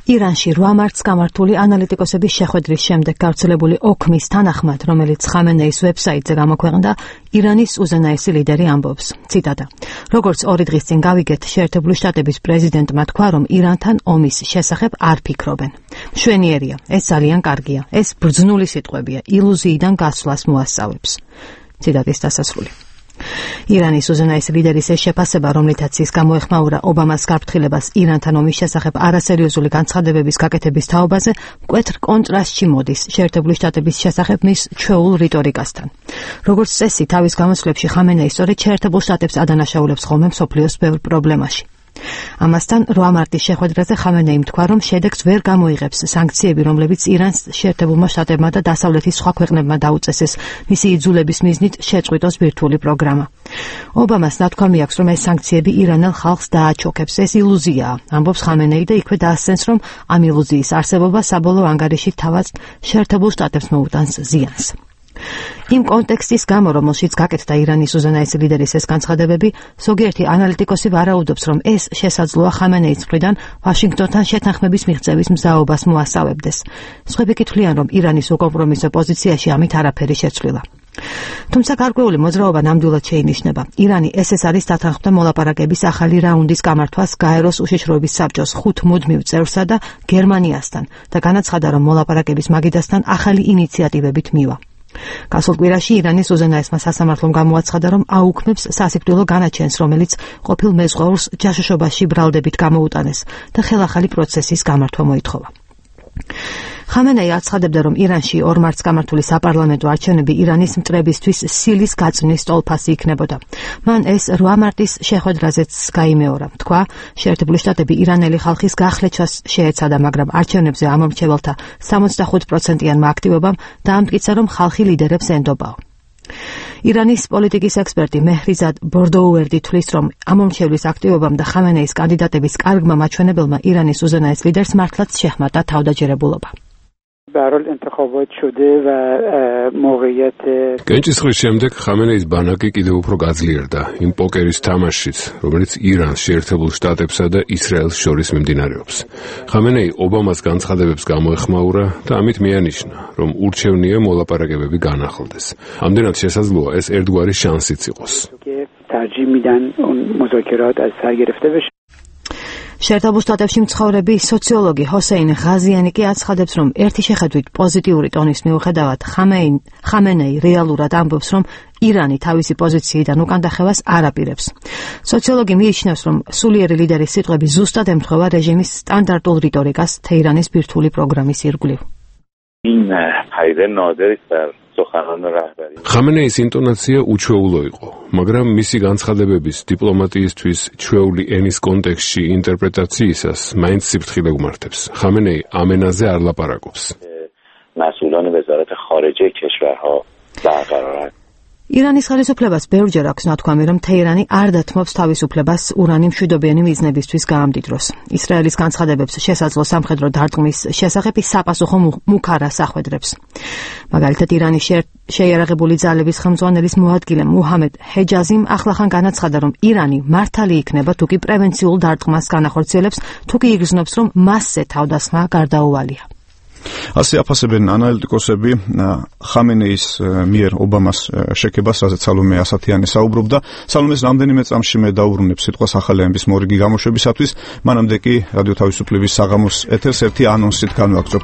ირანში რვა მარტს გამართული ანალიტიკოსების შეხვედრის შემდეგ გავრცელებული ოქმის თანახმად, რომელიც ხამენეის ვებსაიტზე გამოქვეყნდა, ირანის უზენაესი ლიდერი ამბობს, ციტატა: "Როგორც ორი დღის წინ გავიგეთ, შეერთებული შტატების პრეზიდენტმა თქვა, რომ ირანთან ომის შესახებ არ ფიქრობენ. მშვენიერია, ეს ძალიან კარგია, ეს ბრძნული სიტყვებია, ილუზიიდან გასვლას მოასწავებს." ციტატის დასასრული. ირანის უზენაესი ლიდერის ეს შეფასება, რომლითაც ის გამოეხმაურა ობამას გაფრთხილებას ირანთან ომის შესახებ არასერიოზული განცხადებების გაკეთების თაობაზე, მკვეთრ კონტრასტში მოდის შეერთებული შტატების შესახებ მის ჩვეულ რიტორიკასთან. როგორც წესი, თავის გამოსვლებში ხამენეი სწორედ შეერთებულ შტატებს ადანაშაულებს ხოლმე მსოფლიოს ბევრ პრობლემაში. ამასთან რვა მარტის შეხვედრაზე ხამენეიმ თქვა, რომ შედეგს ვერ გამოიღებს სანქციები, რომლებიც ირანს შეერთებულმა შტატებმა და დასავლეთის სხვა ქვეყნებმა დაუწესეს მისი იძულების მიზნით შეწყვიტოს ბირთვული პროგრამა. ობამას ნათქვამი აქვს, რომ ეს სანქციები ირანელ ხალხს დააჩოქებს. ეს ილუზიაა, ამბობს ხამენეი და იქვე დაასცენს, რომ ამ ილუზიის არსებობა საბოლოო ანგარიში თავად შეერთებულ შტატებს მოუტანს ზიანს. იმ კონტექსტის გამო, რომელშიც გაკეთდა ირანის უზენაესი ლიდერის ეს განცხადებები, ზოგიერთი ანალიტიკოსი ვარაუდობს, რომ ეს შესაძლოა ხამენეის მხრიდან ვაშინგტონთან შეთანხმების მიღწევის მზაობას მოასწავებდეს. სხვები კი თვლიან, რომ ირანის უკომპრომისო პოზიციაში ამით არაფერი შეცვლილა. თუმცა გარკვეული მოძრაობა ნამდვილად შეინიშნება. ირანი ეს ეს არის დათანხმდა მოლაპარაკების ახალი რაუნდის გამართვას გაეროს უშიშროების საბჭოს ხუთ მუდმივ წევრსა და გერმანიასთან და განაცხადა, რომ მოლაპარაკების მაგიდასთან ახალი ინიციატივებით მივა. გასულ კვირაში ირანის უზენაესმა სასამართლომ გამოაცხადა, რომ აუქმებს სასიკვდილო განაჩენს, რომელიც ყოფილ მეზღვაურს ჯაშუშობაში ბრალდებით გამოუტანეს და ხელახალი პროცესის გამართვა მოითხოვა. ხამენეი აცხადებდა, რომ ირანში ორ მარტს გამართული საპარლამენტო არჩევნები ირანის მტრებისთვის სილის გაწვნის ტოლფასი იქნებოდა. მან ეს რვა მარტის შეხვედრაზეც გაიმეორა. თქვა, შეერთებული შტატები ირანელი ხალხის გახლეჩას შეეცადა, მაგრამ არჩევნებზე ამომრჩეველთა სამოცდახუთ პროცენტიანმა აქტივობამ დაამტკიცა, რომ ხალხი ლიდერებს ენდობაო. ირანის პოლიტიკის ექსპერტი მეჰრიზად ბორდოუერდი თვლის, რომ ამომრჩევლის აქტივობამ და ხამენეის კანდიდატების კარგმა მაჩვენებელმა ირანის უზენაეს ლიდერს მართლაც შეჰმატა თავდაჯერებულობა. კენჭისყრის შემდეგ ხამენეის ბანაკი კიდევ უფრო გაძლიერდა იმ პოკერის თამაშით, რომელიც ირანს, შეერთებულ შტატებსა და ისრაელს შორის მიმდინარეობს. ხამენეი ობამას განცხადებებს გამოეხმაურა და ამით მიანიშნა, რომ ურჩევნია მოლაპარაკებები განახლდეს. ამდენად შესაძლოა ეს ერთგვარი შანსიც იყოს. შეერთებულ შტატებში მცხოვრები სოციოლოგი ჰოსეინ ღაზიანი კი აცხადებს, რომ ერთი შეხედვით პოზიტიური ტონის მიუხედავად ხამენეი რეალურად ამბობს, რომ ირანი თავისი პოზიციიდან უკან დახევას არ აპირებს. სოციოლოგი მიიჩნევს, რომ სულიერი ლიდერის სიტყვები ზუსტად ემთხვევა რეჟიმის სტანდარტულ რიტორიკას თეირანის ბირთვული პროგრამის ირგვლივ. ხამენეის ინტონაცია უჩვეულო იყო, მაგრამ მისი განცხადებების დიპლომატიისთვის ჩვეული ენის კონტექსტში ინტერპრეტაციისას მაინც სიფრთხილე უმართებს. ხამენეი ამ ენაზე არ ლაპარაკობს. ირანის ხელისუფლებას ბევრჯერ აქვს ნათქვამი, რომ თეირანი არ დათმობს თავისუფლებას ურანი მშვიდობიანი მიზნებისთვის გაამდიდროს. ისრაელის განცხადებებს შესაძლო სამხედრო დარტყმის შესახებ ის საპასუხო მუქარას ახვედრებს. მაგალითად, ირანის შეიარაღებული ძალების ხელმძღვანელის მოადგილე მუჰამედ ჰეჯაზიმ ახლახან განაცხადა, რომ ირანი მართალი იქნება თუ კი პრევენციულ დარტყმას განახორციელებს, თუ კი იგრძნობს, რომ მასზე თავდასხმა გარდაუვალია. ასე აფასებენ ანალიტიკოსები ხამენეის მიერ ობამას შექებას, რაზეც სალომე ასათიანი საუბრობდა. სალომეს რამდენიმე წამში მე დაუბრუნებს სიტყვას ახალი ამბის მორიგი გამოშვებისათვის, მანამდე კი რადიო თავისუფლების საღამოს ეთერს ერთი ანონსით განვაგრძობთ.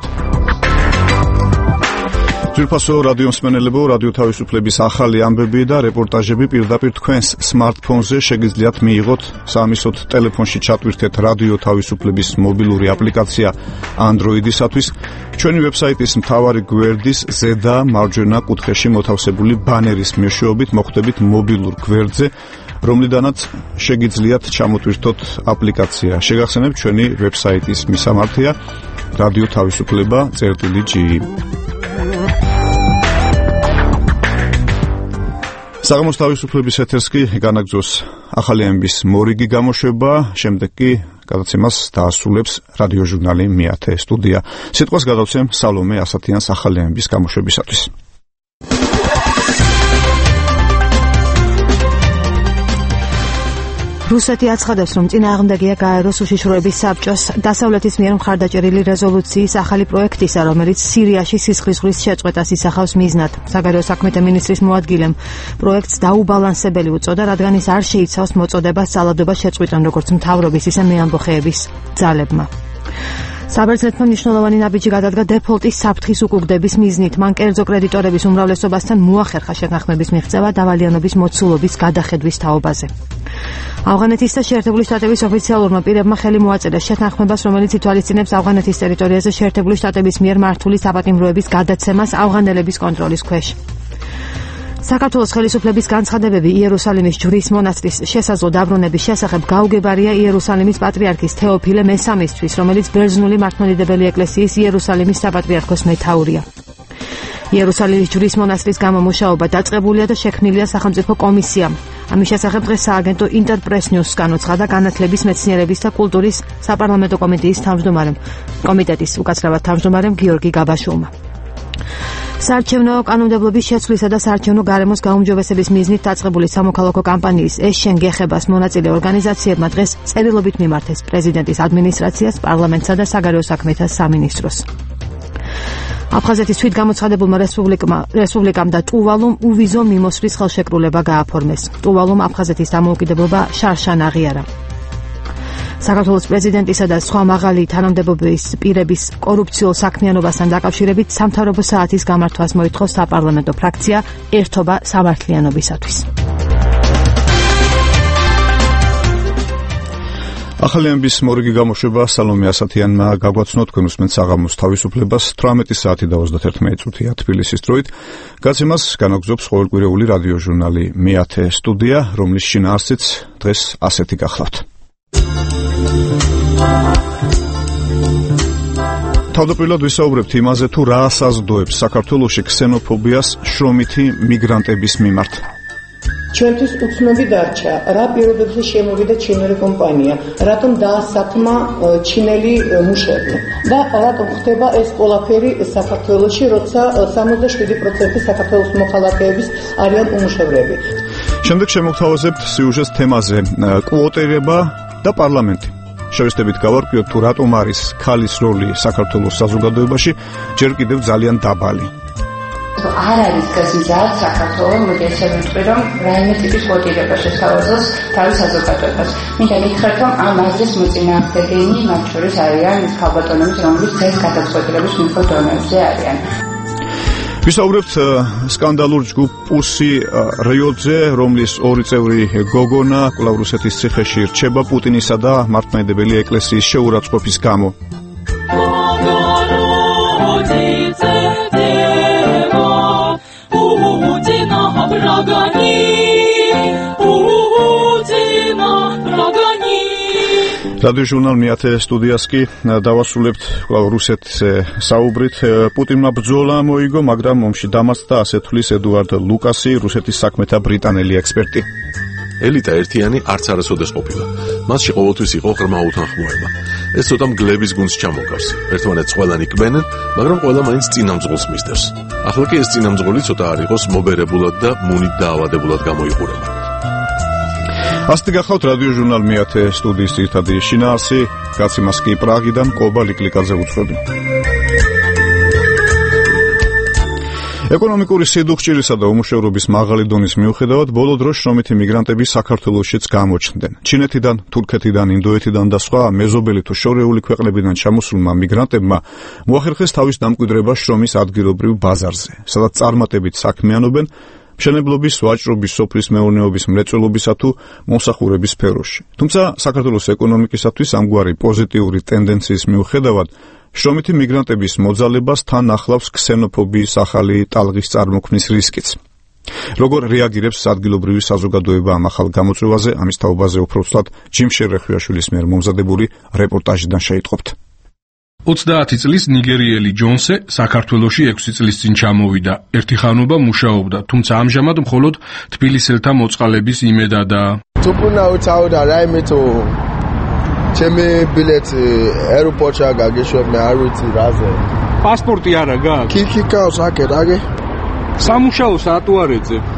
ძვირფასო რადიო მსმენელებო, რადიო თავისუფლების ახალი ამბები და რეპორტაჟები პირდაპირ თქვენს სმარტფონზე შეგიძლიათ მიიღოთ. საამისოდ ტელეფონში ჩატვირთეთ რადიო თავისუფლების მობილური აპლიკაცია Android-ისათვის. ჩვენი ვებსაიტის მთავარი გვერდის ზედა მარჯვენა კუთხეში მოთავსებული ბანერის მეშვეობით მოხვდებით მობილურ გვერდზე, რომლიდანაც შეგიძლიათ ჩამოტვირთოთ აპლიკაცია. შეგახსენებთ ჩვენი ვებსაიტის მისამართია რადიო თავისუფლება წერტილი ჯი. საღამოს თავისუფლების ეთერს კი განაგრძოს ახალი ამბის მორიგი გამოშვება, შემდეგ კი გადაცემას დაასრულებს რადიოჟურნალი მეათე სტუდია. სიტყვას გადავცემ სალომე ასათიანს ახალი ამბის გამოშვებისათვის. რუსეთი აცხადებს, რომ წინააღმდეგია გაეროს უშიშროების საბჭოს დასავლეთის მიერ მხარდაჭერილი რეზოლუციის ახალი პროექტისა, რომელიც სირიაში სისხლის ზღვის შეწყვეტას ისახავს მიზნად. საგარეო საქმეთა მინისტრის მოადგილემ პროექტს დაუბალანსებელი უწოდა, რადგან ის არ შეიცავს მოწოდებას ძალადობას შეწყვიტონ როგორც მთავრობის, ისე მეამბოხეების ძალებმა. საბერძნეთმა მნიშვნელოვანი ნაბიჯი გადადგა დეფოლტის საფრთხის უკუგდების მიზნით. მან კერძო კრედიტორების უმრავლესობასთან მოახერხა შეთანხმების მიღწევა დავალიანობის მოცულობის გადახედვის თაობაზე. ავღანეთის და შეერთებული შტატების ოფიციალურმა პირებმა ხელი მოაწერეს შეთანხმებას, რომელიც ითვალისწინებს ავღანეთის ტერიტორიაზე შეერთებული შტატების მიერ მართული საპატიმროების გადაცემას ავღანელების კონტროლის ქვეშ. საქართველოს ხელისუფლების განცხადებები იერუსალიმის ჯვრის მონასტრის შესაძლო დაბრუნების შესახებ გაუგებარია იერუსალიმის პატრიარქის თეოფილე მესამისთვის, რომელიც ბერძნული მართლმადიდებელი ეკლესიის იერუსალიმის საპატრიარქოს მეთაურია. იერუსალიმის ჯვრის მონასტრის გამომუშავება დაწყებულია და შექმნილია სახელმწიფო კომისიამ. ამის შესახებ დღეს სააგენტო ინტერპრეს ნიუსს განუცხადა განათლების, მეცნიერების და კულტურის საპარლამენტო კომიტეტის თავმჯდომარემ, კომიტეტის უკაცრავად თავმჯდომარემ გიორგი გაბაშოვმა. საარჩევნო კანონმდებლობის შეცვლისა და საარჩევნო გარემოს გაუმჯობესების მიზნით დაწყებული სამოქალაქო კამპანიის ეს შენ გეხებას მონაწილე ორგანიზაციებმა დღეს წერილობით მიმართეს პრეზიდენტის ადმინისტრაციას, პარლამენტსა და საგარეო საქმეთა სამინისტროს. აფხაზეთის თვითგამოცხადებულმა რესპუბლიკმა რესპუბლიკამ და ტუვალუმ უვიზო მიმოსვლის ხელშეკრულება გააფორმეს. ტუვალუმ აფხაზეთის დამოუკიდებლობა შარშან აღიარა. საქართველოს პრეზიდენტისა და სხვა მაღალი თანამდებობის პირების კორუფციულ საქმიანობასთან დაკავშირებით სამთავრობო საათის გამართვას მოითხოვს საპარლამენტო ფრაქცია ერთობა სამართლიანობისათვის. ახალი ამბის მორიგი გამოშვება სალომე ასათიანმა გაგვაცნო, თქვენ უსმენთ საღამოს თავისუფლებას თვრამეტი საათი და ოცდაერთმეტი წუთია თბილისის დროით. გაცემას განაგზობს ყოველკვირეული რადიოჟურნალი მეათე სტუდია, რომლის შინაარსიც დღეს ასეთი გახლავთ. თავდაპირველად ვისაუბრებთ იმაზე, თუ რა ასაზრდოებს საქართველოში ქსენოფობიას შრომითი მიგრანტების მიმართ. ჩვენთვის უცნობი დარჩა, რა პირობებზე შემოვიდა ჩინური კომპანია, რატომ დაასათმა ჩინელი მუშები და რატომ ხდება ეს ყველაფერი საქართველოში, როცა სამოცდა შვიდი პროცენტი საქართველოს მოქალაქეების არიან უმუშევრები. შემდეგ შემოგთავაზებთ სიუჟეტს თემაზე კვოტირება და პარლამენტი. შევესწრებით გავარკვიოთ, თუ რატომ არის ქალის როლი საქართველოს საზოგადოებაში ჯერ კიდევ ძალიან დაბალი. არ არის გაზიარს საქართველოს მოდესე ვიტყვი, რომ რაიმე ტიპის კვოტირება შესთავაზოს თავის საზოგადოებას. მინდა გითხრათ, რომ ამ აზრის მოწინააღმდეგენი მათ შორის არიან ის ქალბატონები, რომლებიც დღეს გადაწყვეტილების მიხედვით დონეზე არიან. ვისაუბრებთ სკანდალურ ჯგუფ პუსი რიოდზე, რომლის ორი წევრი გოგონა კვლავ რუსეთის ციხეში რჩება პუტინისა და მართლმადიდებელი ეკლესიის შეურაცხყოფის გამო. რადიოჟურნალ მეათე სტუდიას კი დავასრულებთ კვლავ რუსეთზე საუბრით. პუტინმა ბრძოლა მოიგო, მაგრამ ომში დამარცხდა, ასე თვლის ედუარდ ლუკასი, რუსეთის საქმეთა ბრიტანელი ექსპერტი. ელიტა ერთიანი არც არასოდეს ყოფილა. მასში ყოველთვის იყო ღრმა უთანხმოება. ეს ცოტა მგლების გუნდს ჩამოგავს. ერთმანეთს ყველანი კბენენ, მაგრამ ყველა მაინც წინამძღოლს მისდევს. ახლა კი ეს წინამძღოლი ცოტა არ იყოს მობერებულად და მუნით დაავადებულად გამოიყურება. ასეთი გახავთ რადიოჟურნალ მეათე სტუდიის ერთადი შინაარსი, გაცემას კი პრაღიდან კობა ლიკლიკაძე უძღვები. ეკონომიკური სიდუხჭირისა და უმუშევრობის მაღალი დონის მიუხედავად, ბოლო დროს შრომითი მიგრანტები საქართველოშიც გამოჩნდნენ. ჩინეთიდან, თურქეთიდან, ინდოეთიდან და სხვა მეზობელი თუ შორეული ქვეყნებიდან ჩამოსულმა მიგრანტებმა მოახერხეს თავის დამკვიდრება შრომის ადგილობრივ ბაზარზე, სადაც წარმატებით საქმიანობენ მშენებლობის, ვაჭრობის, სოფლის მეურნეობის, მრეწველობისა თუ მომსახურების სფეროში. თუმცა საქართველოს ეკონომიკისათვის ამგვარი პოზიტიური ტენდენციის მიუხედავად, შრომითი მიგრანტების მოძალებას თან ახლავს ქსენოფობიის ახალი ტალღის წარმოქმნის რისკიც. როგორ რეაგირებს ადგილობრივი საზოგადოება ამ ახალ გამოწვევაზე, ამის თაობაზე უფრო ვსვათ ჯიმშერ რეხვიაშვილის მიერ მომზადებული რეპორტაჟიდან შეიტყობთ. ოცდაათი წლის ნიგერიელი ჯონსე საქართველოში ექვსი წლის წინ ჩამოვიდა. ერთი ხანობა მუშაობდა, თუმცა ამჟამად მხოლოდ თბილისელთა მოწყალების იმედადაა. თუკუნაუცაუდა რაიმე თუ ჩემი ბილეთი აეროპორტში აგაგეშვებნე არ ვიცი რაზე. პასპორტი არა გაქვს? კი კი გავს აკეთ აგე. სამუშაო საათო არ ეძებ.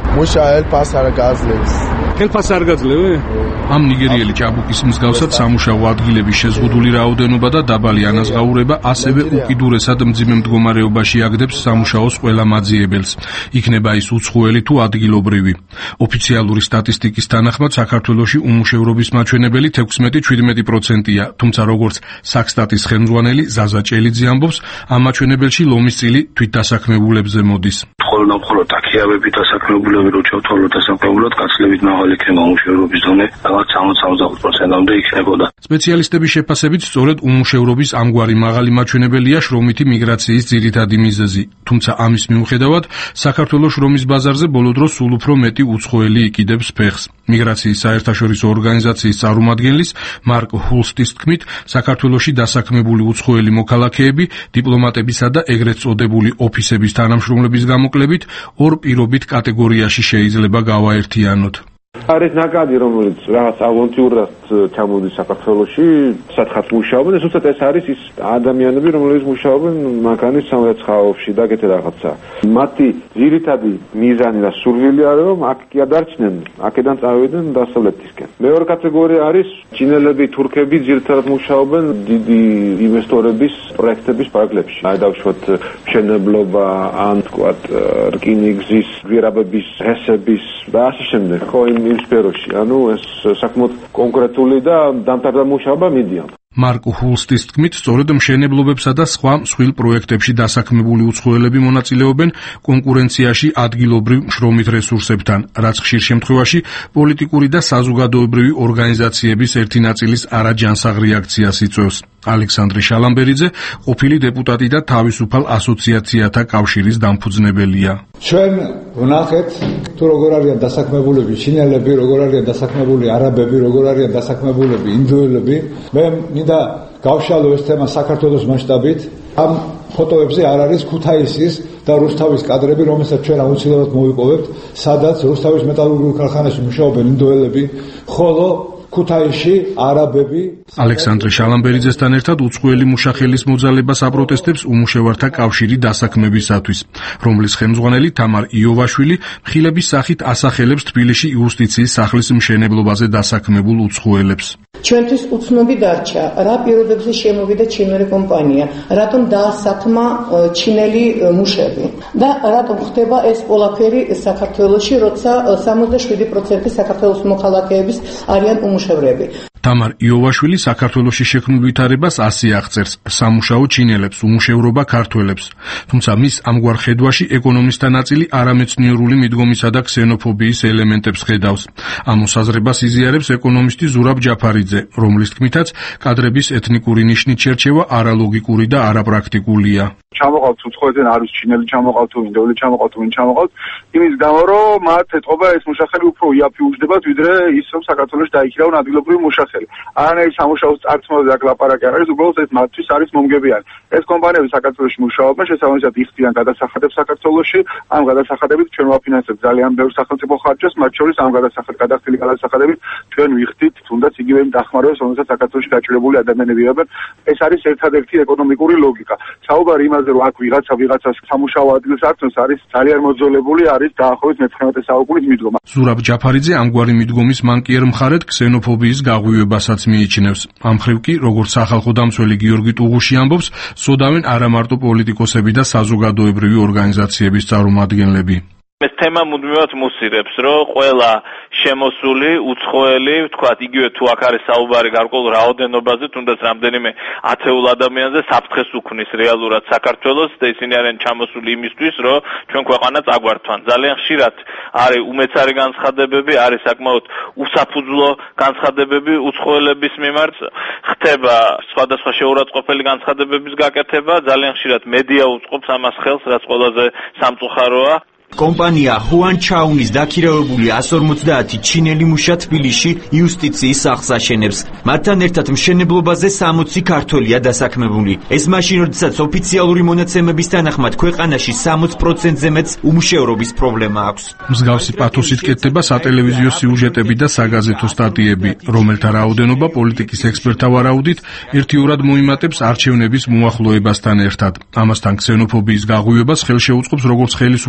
მუშა ელფას არ გაძლევს. ელფას არ გაძლევე? ამ ნიგერიელი ჭაბუკის მსგავსად სამუშაო ადგილების შეზღუდული რაოდენობა და დაბალი ანაზღაურება ასევე უკიდურესად მძიმე მდგომარეობაში აგდებს სამუშაოს ყველა მაძიებელს. იქნება ის უცხოელი თუ ადგილობრივი. ოფიციალური სტატისტიკის თანახმად საქართველოში უმუშევრობის მაჩვენებელი თექვსმეტი შვიდმეტი პროცენტია, თუმცა როგორც საქსტატის ხელმძღვანელი ზაზა ჭელიძე ამბობს, ამ მაჩვენებელში ლომის წილი თვითდასაქმებულებზე მოდის. მხოლოდ და მხოლოდ აქიავებით დასაქმებულები რო ჩავთვალოთ დასაქმებულად კაცლებით მაღალი იქნება უმუშევრობის დონე, რაღაც სამოცდა სამოცდაოთხ პროცენტამდე იქნებოდა. სპეციალისტების შეფასებით, სწორედ უმუშევრობის ამგვარი მაღალი მაჩვენებელია შრომითი მიგრაციის ძირითადი მიზეზი. თუმცა ამის მიუხედავად, საქართველოს შრომის ბაზარზე ბოლო დროს სულ უფრო მეტი უცხოელი იკიდებს ფეხს. მიგრაციის საერთაშორისო ორგანიზაციის წარმომადგენლის მარკ ჰულსტის თქმით, საქართველოში დასაქმებული უცხოელი მოქალაქეები დიპლომატებისა და ეგრეთ წოდებული ოფისების თანამშრომლების გამოკლებით ორ პირობით კატეგორიაში შეიძლება გავაერთიანოთ. არის ნაკადი, რომელიც რაღაც ავონტიურად ჩამოდის საქართველოში, სათხაც მუშაობენ, ეს უცებ ეს არის ის ადამიანები, რომლებიც მუშაობენ მანქანის სამრეცხაობში და ეგეთი რაღაცა. მათი ძირითადი მიზანი და სურვილი არის, რომ აქ კი ადარჩნენ, აქედან წავიდნენ დასავლეთისკენ. მეორე კატეგორია არის ჩინელები, თურქები, ძირითადად მუშაობენ დიდი ინვესტორების პროექტების პარკლებში. აი დავუშვათ მშენებლობა, ან თქვათ რკინიგზის, გვირაბების, ჰესების და ასე შემდეგ. ხო იმ სფეროში, ანუ ეს საკმაოდ კონკრეტული და დამტარდა მუშაობა მიდიან. მარკ ჰულსტის თქმით, სწორედ მშენებლობებსა და სხვა მსხვილ პროექტებში დასაქმებული უცხოელები მონაწილეობენ კონკურენციაში ადგილობრივ შრომით რესურსებთან, რაც ხშირ შემთხვევაში პოლიტიკური და საზოგადოებრივი ორგანიზაციების ერთი ნაწილის არაჯანსაღ რეაქციას იწვევს. ალექსანდრე შალამბერიძე, ყოფილი დეპუტატი და თავისუფალ ასოციაციათა კავშირის დამფუძნებელია. ჩვენ ვნახეთ, თუ როგორ არიან დასაქმებულები ჩინელები, როგორ არიან დასაქმებული არაბები, როგორ არიან დასაქმებულები ინდოელები. მე მინდა გავშალო ეს თემა საქართველოს მასშტაბით. ამ ფოტოებზე არ არის ქუთაისის და რუსთავის კადრები, რომელსაც ჩვენ აუცილებლად მოვიპოვებთ, სადაც რუსთავის მეტალურგიულ ქარხანაში მუშაობენ ინდოელები, ხოლო ქუთაისში არაბები. ალექსანდრე შალამბერიძესთან ერთად უცხოელი მუშახელის მოძალებას აპროტესტებს უმუშევართა კავშირი დასაქმებისათვის, რომლის ხელმძღვანელი თამარ იოვაშვილი მხილების სახით ასახელებს თბილისში იუსტიციის სახლის მშენებლობაზე დასაქმებულ უცხოელებს. ჩვენთვის უცნობი დარჩა, რა პირობებზე შემოვიდა ჩინური კომპანია, რატომ დაასაქმა ჩინელი მუშები და რატომ ხდება ეს ყველაფერი საქართველოში, როცა სამოცდა შვიდი პროცენტი საქართველოს მოქალაქეების არიან უმუშევრები. თამარ იოვაშვილი საქართველოში შექმნილ ვითარებას ასე აღწერს: სამუშაო ჩინელებს, უმუშევრობა ქართველებს. თუმცა მის ამგვარ ხედვაში ეკონომისტთა ნაწილი არამეცნიერული მიდგომისა და ქსენოფობიის ელემენტებს ხედავს. ამ მოსაზრებას იზიარებს ეკონომისტი ზურაბ ჯაფარიძე, რომლის თქმითაც კადრების ეთნიკური ნიშნით შერჩევა არალოგიკური და არაპრაქტიკულია. ჩამოყავთ უცხოეთიდან არის ჩინელი ჩამოყავთ თუ ინდოელი ჩამოყავთ თუ ვინ ჩამოყავთ იმის გამო რომ მათ ეთყობა ეს მუშახელი უფრო იაფი უჯდებათ ვიდრე ის რომ საქართველოს დაიქირავენ ადგილობრივი მუშახელი არანაირი სამუშაოს წარწმუნებაზე აქ ლაპარაკი არ არის უბრალოდ ეს მათთვის არის მომგებიანი ეს კომპანიები საქართველოში მუშაობენ შესაბამისად იხდიან გადასახადებს საქართველოში ამ გადასახადებით ჩვენ ვაფინანსებთ ძალიან ბევრ სახელმწიფო ხარჯებს მათ შორის ამ გადასახადებით გადახდილი გადასახადებით ჩვენ ვიხდით თუნდაც იგივე იმ დახმარებას რომელსაც საქართველოში დაჭირებული ადამიანები იღებენ ეს არის ერთადერთი ეკონომიკური ლოგიკა საუბარი იმაზე რომ აქ ვიღაცა ვიღაცას სამუშაო ადგილს არწმუნს არის ძალიან მოძველებული არის დაახლოებით მეცხრამეტე საუკუნის მიდგომა. ზურაბ ჯაფარიძე ამგვარი მიდგომის მანკიერ მხარედ ქსენოფობიის გაღვივებასაც მიიჩნევს. ამ მხრივ კი, როგორც სახალხო დამცველი გიორგი ტუღუში ამბობს, სოდავენ არა მარტო პოლიტიკოსები და საზოგადოებრივი ორგანიზაციების წარმომადგენლები. ეს თემა მუდმივად მუსირებს, რომ ყველა შემოსული უცხოელი, ვთქვათ, იგივე თუ აქ არის საუბარი გარკვეულ რაოდენობაზე, თუნდაც რამდენიმე ათეულ ადამიანზე საფრთხეს უქმნის რეალურად საქართველოს და ისინი არიან ჩამოსული იმისთვის, რომ ჩვენ ქვეყანა წაგვართვან. ძალიან ხშირად არის უმეცარი განცხადებები, არის საკმაოდ უსაფუძვლო განცხადებები უცხოელების მიმართ, ხდება სხვადასხვა შეურაცხყოფელი განცხადებების გაკეთება, ძალიან ხშირად მედია უწყობს ამას ხელს, რაც ყველაზე სამწუხაროა. კომპანია ჰუან ჩაუნის დაქირავებული εκατს ორმოცდაათი ჩინელი მუშა თბილისში იუსტიციის სახლს აშენებს. მათთან ერთად მშენებლობაზე სამოცი ქართველია დასაქმებული. ეს მაშინ, როდესაც ოფიციალური მონაცემების თანახმად ქვეყანაში სამოც პროცენტზე მეტს უმუშევრობის პრობლემა აქვს. მსგავსი პათოსით კეთდება სატელევიზიო სიუჟეტები და საგაზეთო სტატიები, რომელთა რაოდენობა პოლიტიკის ექსპერტთა ვარაუდით ერთიურად მოიმატებს არჩევნების მოახლოებასთან ერთად. ამასთან ქსენოფობიის გაღვივებას ხელშეუწყობს როგორც ხელისუფლების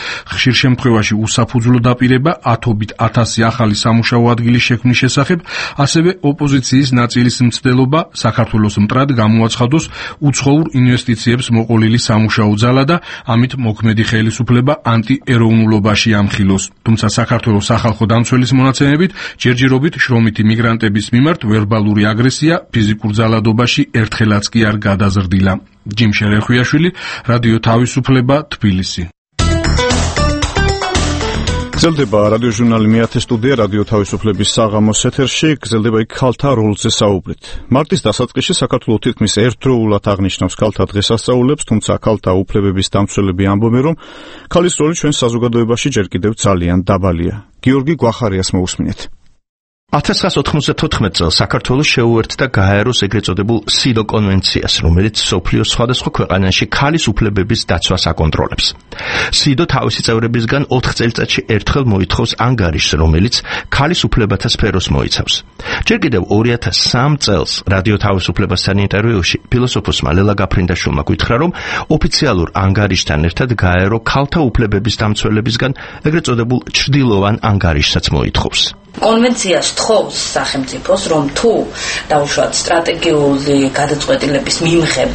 ხშირ შემთხვევაში უსაფუძვლო დაპირება ათობით ათასი ახალი სამუშაო ადგილის შექმნის შესახებ, ასევე ოპოზიციის ნაწილის მცდელობა საქართველოს მტრად გამოაცხადოს უცხოურ ინვესტიციებს მოყოლილი სამუშაო ძალა და ამით მოქმედი ხელისუფლება ანტიეროვნულობაში ამხილოს. თუმცა საქართველოს სახალხო დამცველის მონაცემებით ჯერჯერობით შრომითი მიგრანტების მიმართ ვერბალური აგრესია ფიზიკურ ძალადობაში ერთხელაც კი არ გადაზრდილა. ჯიმ შერეხვიაშვილი, რადიო თავისუფლება, თბილისი. გრძელდება რადიოჟურნალი მეათე სტუდია რადიო თავისუფლების საღამოს ეთერში, გრძელდება იქ ქალთა როლზე საუბრით. მარტის დასაწყისში საქართველოს თითქმის ერთდროულად აღნიშნავს ქალთა დღესასწაულებს, თუმცა ქალთა უფლებების დამცველები ამბობენ, რომ ქალის როლი ჩვენ საზოგადოებაში ჯერ კიდევ ძალიან დაბალია. გიორგი გვახარიას მოусმინეთ. ათას ცხრაასა ოთხმოცდათოთხმეტ წელს საქართველოს შეუერთდა გაეროს ეგრეთ წოდებულ სიდო კონვენციას, რომელიც მსოფლიოს სხვადასხვა ქვეყანაში ქალის უფლებების დაცვას აკონტროლებს. სიდო თავისი წევრებისგან ოთხ წელიწადში ერთხელ მოითხოვს ანგარიშს, რომელიც ქალის უფლებათა სფეროს მოიცავს. ჯერ კიდევ ორი ათას სამ წელს რადიო თავისუფლებასთან ინტერვიუში ფილოსოფოსმა ლელა გაფრინდაშვილმა გითხრა, რომ ოფიციალურ ანგარიშთან ერთად გაერო ქალთა უფლებების დამცველებისგან ეგრეთ წოდებულ ჩრდილოვან ანგარიშსაც მოითხოვს. კონვენციას თხოვს სახელმწიფოს, რომ თუ დაუშვათ სტრატეგიული გადაწყვეტილების მიმღებ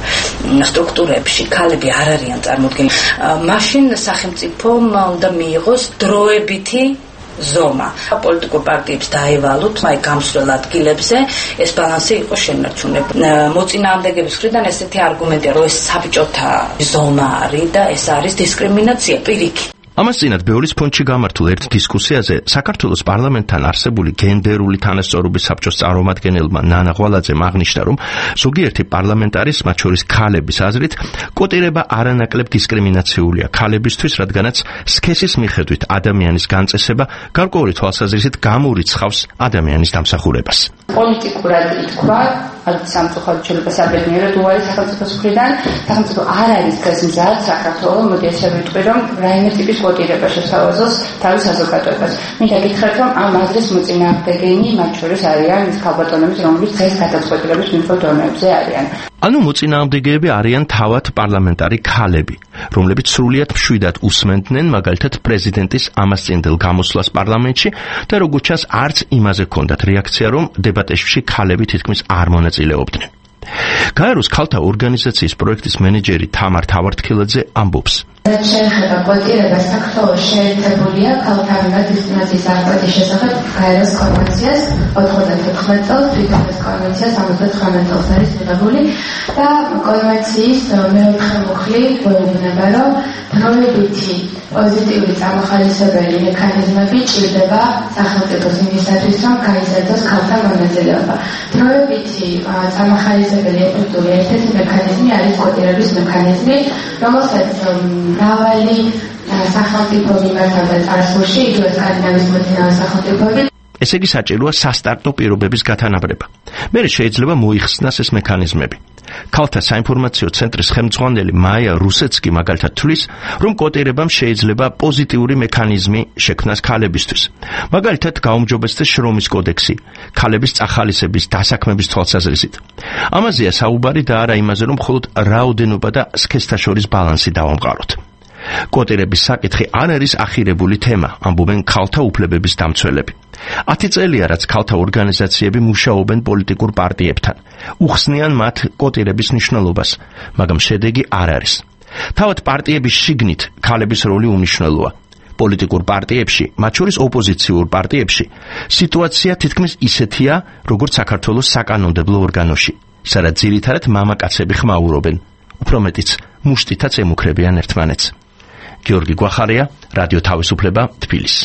სტრუქტურებში ქალები არ არიან წარმოდგენილი, მაშინ სახელმწიფომ უნდა მიიღოს დროებითი ზომა. პოლიტიკურ პარტიებს დაევალოთ მაი გამსვლელ ადგილებზე ეს ბალანსი იყოს შენარჩუნებული. მოწინააღმდეგების მხრიდან ესეთი არგუმენტია, რომ ეს საბჭოთა ზომა არის და ეს არის დისკრიმინაცია პირიქით. ამას წინათ ბევრის ფონდში გამართულ ერთ დისკუსიაზე საქართველოს პარლამენტთან არსებული გენდერული თანასწორობის საბჭოს წარმომადგენელმა ნანა ღვალაძემ აღნიშნა, რომ ზოგიერთი პარლამენტარის, მათ შორის ქალების აზრით, კოტირება არანაკლებ დისკრიმინაციულია ქალებისთვის, რადგანაც სქესის მიხედვით ადამიანის განწესება გარკვეული თვალსაზრისით გამორიცხავს ადამიანის დამსახურებას. პოლიტიკურად ითქვა, ალბათ სამწუხაროდ შეიძლება საბედნიეროდ უარი სახელმწიფოს მხრიდან, სახელმწიფო არ არის გაზმზად საქართველოს, მოდი ასე ვიტყვი, რომ რაიმე ტიპის კოტირება შესთავაზოს თავის საზოგადოებას. მინდა გითხრათ, რომ ამ აზრის მოწინააღმდეგენი მათ შორის არიან ის ქალბატონები, რომლებიც დღეს გადაწყვეტილების მიღწევა დონეებზე არიან. ანუ მოწინააღმდეგეები არიან თავად პარლამენტარი ქალები, რომლებიც სრულიად მშვიდად უსმენდნენ მაგალითად პრეზიდენტის ამასწინდელ გამოსვლას პარლამენტში და როგორც ჩანს არც იმაზე ჰქონდათ რეაქცია, რომ დებატებში ქალები თითქმის არ მონაწილეობდნენ. გაეროს ქალთა ორგანიზაციის პროექტის მენეჯერი თამარ თავართქილაძე ამბობს. რაც შეეხება კოტირებას, საქართველოს შეერთებულია ქალთა მიმართ დისკრიმინაციის აღკვეთის შესახებ გაეროს კონვენციას ოთხმოცდათოთხმეტ წელს, თვითონ კონვენციას ორმოცდათხრამეტ წელს არის მიღებული და კონვენციის მეოთხე მუხლი გვეუბნება, რომ დროებითი პოზიტიური წამახალისებელი მექანიზმები ჭირდება სახელმწიფოს იმისათვის, რომ გაიზარდოს ქალთა მონაწილეობა. დროებითი წამახალისებელი ეფექტური ერთ-ერთი მექანიზმი არის კოტირების მექანიზმი, რომელსაც მრავალი სახელმწიფო მიმართავდა წარსულში, იგივე სკანდინავიის მოწინავე სახელმწიფოები. ესე იგი საჭიროა სასტარტო პირობების გათანაბრება. მერე შეიძლება მოიხსნას ეს მექანიზმები. ქალთა საინფორმაციო ცენტრის ხელმძღვანელი მაია რუსეცკი მაგალითად თვლის, რომ კოტირებამ შეიძლება პოზიტიური მექანიზმი შექმნას ქალებისთვის. მაგალითად გაუმჯობესდეს შრომის კოდექსი, ქალების წახალისების დასაქმების თვალსაზრისით. ამაზეა საუბარი და არა იმაზე, რომ მხოლოდ რაოდენობა და სქესთა შორის ბალანსი დავამყაროთ. კოტირების საკითხი არ არის ახირებული თემა, ამბობენ ქალთა უფლებების დამცველები. ათი წელია, რაც ქალთა ორგანიზაციები მუშაობენ პოლიტიკურ პარტიებთან. უხსნიან მათ კოტირების მნიშვნელობას, მაგრამ შედეგი არ არის. თავად პარტიების შიგნით ქალების როლი უმნიშვნელოა. პოლიტიკურ პარტიებში, მათ შორის ოპოზიციურ პარტიებში, სიტუაცია თითქმის ისეთია, როგორც საქართველოს საკანონმდებლო ორგანოში, სადაც ძირითადად მამაკაცები ხმაურობენ, უფრო მეტიც მუშტითაც ემუქრებიან ერთმანეთს. გიორგი გვახარია, რადიო თავისუფლება, თბილისი.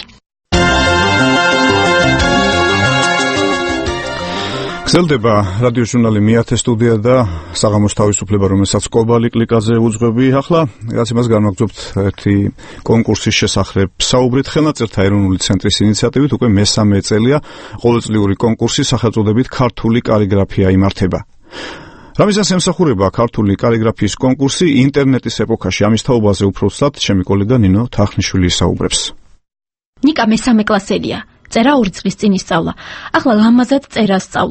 გრძელდება რადიოჟურნალი მეათე სტუდია და საღამოს თავისუფლება, რომელსაც კობალი კლიკაზე უძღვები. ახლა რაც იმას განვაგრძობთ ერთი კონკურსის შესახებ საუბრით. ხელნაწერთა ეროვნული ცენტრის ინიციატივით უკვე მესამე წელია ყოველწლიური კონკურსი სახელწოდებით ქართული კალიგრაფია იმართება. რამისას ემსახურება ქართული კალიგრაფიის კონკურსი ინტერნეტის ეპოქაში? ამის თაობაზე უფრო სწრაფ ჩემი კოლეგა ნინო თახნიშვილი საუბრებს. ნიკა მესამე კლასელია. წერა ორი წლის წინ ისწავლა. ახლა ლამაზად წერას სწავლობს.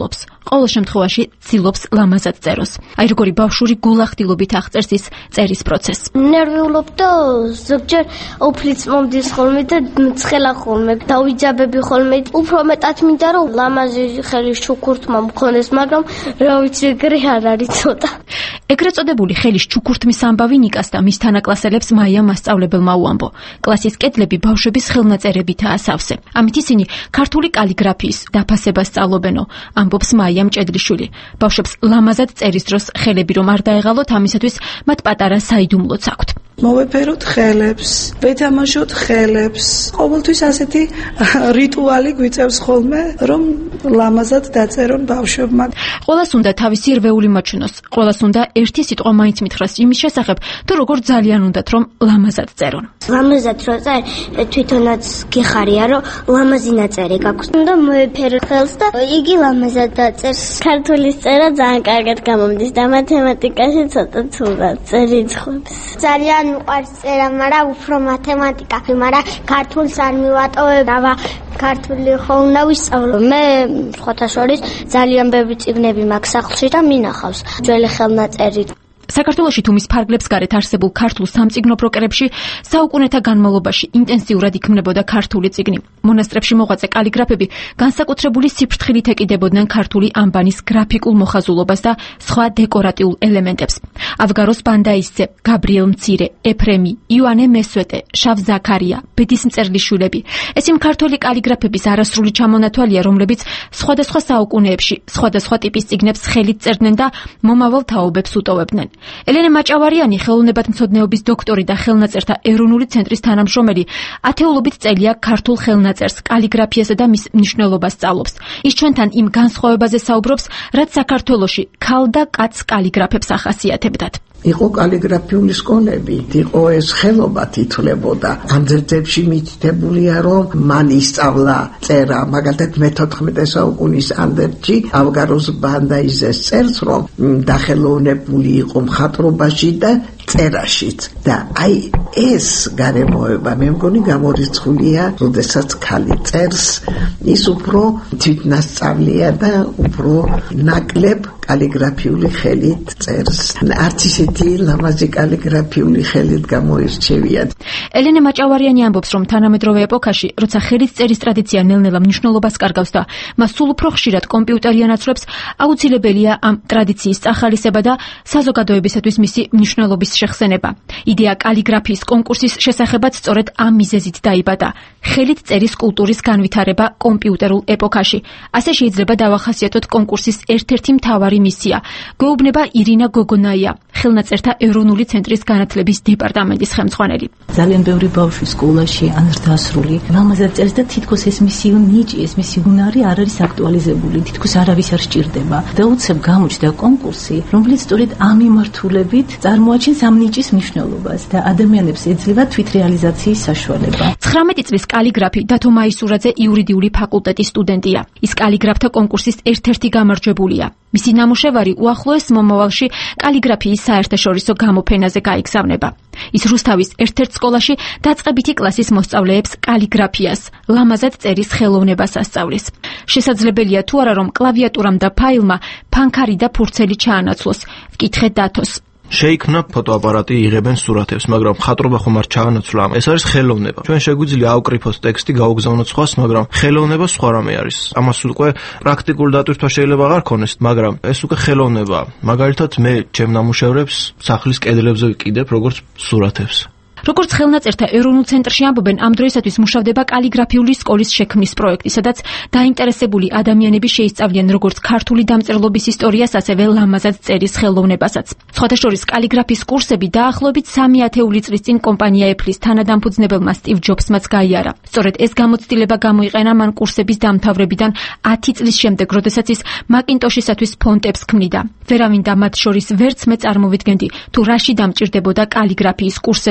ყოველ შემთხვევაში ცდილობს ლამაზად წეროს. აი როგორი ბავშვური გულახდილობით აღწერს ის წერის პროცესს. ნერვიულობ და ზოგჯერ ოფლიც მომდის ხოლმე და მცხელა ხოლმე დავიძაბები ხოლმე. უფრო მეტად მინდა რომ ლამაზი ხელის ჩუქურთმა მქონდეს, მაგრამ რა ვიცი ეგრე არ არის ცოტა. ეგრეთ წოდებული ხელის ჩუქურთმის ამბავი ნიკას და მის თანაკლასელებს მაია მასწავლებელმა უამბო. კლასის კედლები ბავშვების ხელნაწერებითაა სავსე. ამით ისინი ქართული კალიგრაფიის დაფასებას სწავლობენო, ამბობს მაია მჭედლიშვილი. ბავშვებს ლამაზად წერის დროს ხელები რომ არ დაეღალოთ, ამისათვის მათ პატარა საიდუმლოც აქვთ. მოვეფეროთ ხელებს, ვეთამაშოთ ხელებს. ყოველთვის ასეთი რიტუალი გვიწევს ხოლმე, რომ ლამაზად დაწერონ ბავშვებმა. ყველას უნდა თავისი რვეული მაჩვენოს. ყველას უნდა ერთი სიტყვა მაინც მითხრას იმის შესახებ, თუ როგორ ძალიან უნდათ რომ ლამაზად წერონ. ლამაზად რო წერ, თვითონაც გიხარია, რომ ლამაზი ნაწერი გაქვს. უნდა მოვეფერო ხელს და იგი ლამაზად დაწერს. ქართულის წერა ძალიან კარგად გამომდის და მათემატიკაში ცოტა ცუდად წერიცხობს. ძალიან მიყვარს წერა, მაგრამ უფრო მათემატიკა, მაგრამ ქართულს არ მივატოვებდა. ქართული ხო უნდა ვისწავლო. მე სხვათა შორის ძალიან ბევრი წიგნები მაქვს სახლში და მინახავს ძველი ხელნაწერი. საქართველოში თუ მის ფარგლებს გარეთ არსებულ ქართულ სამწიგნო ბროკერებში საუკუნეთა განმავლობაში ინტენსიურად იქმნებოდა ქართული წიგნი. მონასტრებში მოღვაწე კალიგრაფები განსაკუთრებული სიფრთხილით ეკიდებოდნენ ქართული ანბანის გრაფიკულ მოხაზულობას და სხვა დეკორატიულ ელემენტებს. ავგაროს ბანდაისძე, გაბრიელ მცირე, ეფრემი, იოანე მესვეტე, შავ ზაქარია, ბედისმწერლიშვილები. ეს იმ ქართული კალიგრაფების არასრული ჩამონათვალია, რომლებიც სხვადასხვა საუკუნეებში სხვადასხვა ტიპის წიგნებს ხელით წერდნენ და მომავალ თაობებს უტოვებდნენ. ელენე მაჭავარიანი, ხელოვნებათმცოდნეობის დოქტორი და ხელნაწერთა ეროვნული ცენტრის თანამშრომელი, ათეულობით წელია ქართულ ხელნაწერს, კალიგრაფიასა და მის მნიშვნელობას სწავლობს. ის ჩვენთან იმ განსხვავებაზე საუბრობს, რაც საქართველოში ქალ და კაც კალიგრაფებს ახასიათებდათ. იყო კალიგრაფიული სკოლები, იყო ეს ხელობა თითლებოდა. ამ ძერძებში მითითებულია, რომ მან ისწავლა წერა, მაგალითად მეთოთხმეტე საუკუნის ანდერძი ავგაროს ბანდაიზეს წერს, რომ დახელოვნებული იყო მხატვრობაში და წერაშიც. და აი ეს გარემოება მე მგონი გამორიცხულია, როდესაც ქალი წერს, ის უფრო თვითნასწავლია და უფრო ნაკლებ კალიგრაფიული ხელით წერს. არც ისეთი ლამაზი კალიგრაფიული ხელით გამოირჩევია. ელენე მაჭავარიანი ამბობს, რომ თანამედროვე ეპოქაში, როცა ხელით წერის ტრადიცია ნელ-ნელა მნიშვნელობას კარგავს და მას სულ უფრო ხშირად კომპიუტერი ანაცვლებს, აუცილებელია ამ ტრადიციის წახალისება და საზოგადოებისათვის მისი მნიშვნელობის შეხსენება. იდეა კალიგრაფიის კონკურსის შესახებაც სწორედ ამ მიზეზით დაიბადა. ხელით წერის კულტურის განვითარება კომპიუტერულ ეპოქაში. ასე შეიძლება დავახასიათოთ კონკურსის ერთ-ერთი მთავარი მისია. გვეუბნება ირინა გოგონაია, ხელნაწერთა ეროვნული ცენტრის განათლების დეპარტამენტის ხელმძღვანელი. ძალიან ბევრი ბავშვი სკოლაში ან დასრული ლამაზად წერს და თითქოს ეს მისი ნიჭი, ეს მისი უნარი არ არის აქტუალიზებული, თითქოს არავის არ სჭირდება. და უცებ გამოჩნდა კონკურსი, რომელიც სწორედ ამ მიმართულებით წარმოაჩენს ამ ნიჭის მნიშვნელობას და ადამიანებს ეძლევა თვითრეალიზაციის საშუალება. ცხრამეტი წლის კალიგრაფი დათო მაისურაძე იურიდიული ფაკულტეტის სტუდენტია. ის კალიგრაფთა კონკურსის ერთ-ერთი გამარჯვებულია. მისი ნამუშევარი უახლოეს მომავალში კალიგრაფიის საერთაშორისო გამოფენაზე გაიგზავნება. ის რუსთავის ერთ-ერთ სკოლაში დაწყებითი კლასის მოსწავლეებს კალიგრაფიას, ლამაზად წერის ხელოვნებას ასწავლის. შესაძლებელია თუ არა რომ კლავიატურამ და ფაილმა ფანქარი და ფურცელი ჩაანაცვლოს. ვკითხე დათოს. შეიქმნა ფოტოაპარატი, იღებენ სურათებს, მაგრამ მხატვრობა ხომ არ ჩაანაცვლა. ეს არის ხელოვნება. ჩვენ შეგვიძლია აუკრიფოთ ტექსტი, გაუგზავნოთ სხვას, მაგრამ ხელოვნება სხვა რამე არის. ამას უკვე პრაქტიკულ დატვირთვა შეიძლება აღარ ქონდეს, მაგრამ ეს უკვე ხელოვნებაა. მაგალითად, მე ჩემ ნამუშევრებს სახლის კედლებზე ვკიდებ, როგორც სურათებს. როგორც ხელნაწერთა ეროვნულ ცენტრში ამბობენ, ამ დროისათვის მუშავდება კალიგრაფიული სკოლის შექმნის პროექტი, სადაც დაინტერესებული ადამიანები შეისწავლიან როგორც ქართული დამწერლობის ისტორიას, ასევე ლამაზად წერის ხელოვნებასაც. სხვათა შორის კალიგრაფიის კურსები დაახლოებით სამი ათეული წლის წინ კომპანია Apple-ის თანადამფუძნებელმა სტივ ჯობსმაც გაიარა. სწორედ ეს გამოცდილება გამოიყენა მან კურსების დამთავრებიდან ათი წლის შემდეგ, როდესაც ის Macintosh-ისათვის ფონტებს ქმნიდა. ვერავინ და მათ შორის ვერც მე წარმოვიდგენდი, თუ რაში დამჭირდებოდა კალიგრაფიის კურსებზე სიარული.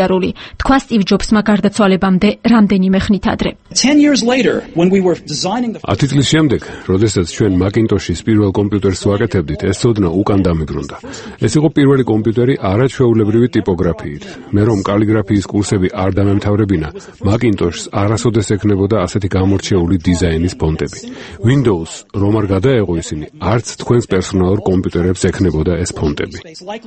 პოპულარული. თქვა სტივ ჯობსმა გარდაცვალებამდე რამდენიმე ხნით ადრე. ათი წლის შემდეგ, როდესაც ჩვენ Macintosh-ის პირველ კომპიუტერს ვაკეთებდით, ეს ცოდნა უკან დამიგრუნდა. ეს იყო პირველი კომპიუტერი არაჩვეულებრივი ტიპოგრაფიით. მე რომ კალიგრაფიის კურსები არ დამემთავრებინა, Macintosh-ს არასოდეს ექნებოდა ასეთი გამორჩეული დიზაინის ფონტები. Windows რომ არ გადაეღო ისინი, არც თქვენს პერსონალურ კომპიუტერებს ექნებოდა ეს ფონტები.